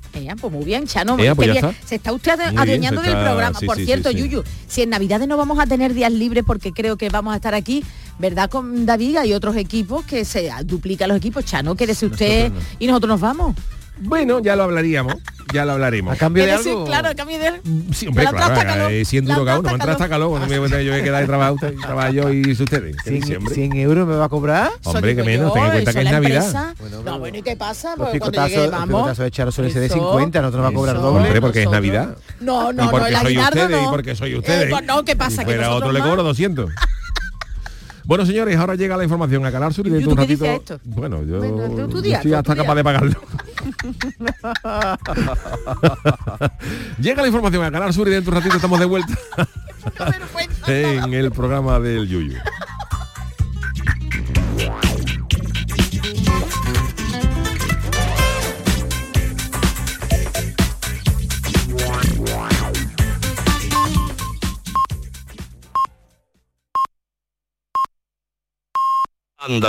Eh, pues muy bien, Chano. Eh, pues qué ya bien. está. Se está usted Muy bien, adueñando se del está- programa. sí, Por sí, cierto, sí, sí. Yuyu, si en Navidades no vamos a tener días libres porque creo que vamos a estar aquí, ¿verdad? Con David y otros equipos que se duplican los equipos. Chano, quédese usted Nosotros y nosotros nos vamos. Bueno, ya lo hablaríamos, ya lo hablaremos. A cambio de Quédese, algo. claro, a cambio de... Sí, hombre, la claro, trasta caló. eh, cien La duro cada uno, trasta me entra hasta calor, cuando me voy a yo voy a quedar y trabajar usted, y trabajo yo y ustedes. ¿Qué dice, cien, hombre? cien euros me va a cobrar. Hombre, que digo menos, yo, ten en cuenta eso que es la Navidad. empresa. No, bueno, ¿y qué pasa? Los Porque cuando llegue, picotazos, los vamos. picotazos de Charo suele ser de Eso, cincuenta, nosotros nos va a cobrar eso. doble. Hombre, porque es Nosotros- Navidad. No, y no, no, porque el soy aguinaldo ustedes, no. y porque soy ustedes. Eh, pues no, ¿qué pasa? Si Que fuera nosotros otro le más. cobro doscientos. Bueno, señores, ahora llega la información a Canal Sur y ¿Y dentro tú de un qué ratito. dices esto? Bueno, yo, Bueno, tú- tú yo di estoy algo, hasta tú di capaz de pagarlo. Llega la información a Canal Sur y dentro de un ratito estamos de vuelta en el programa del Yuyu.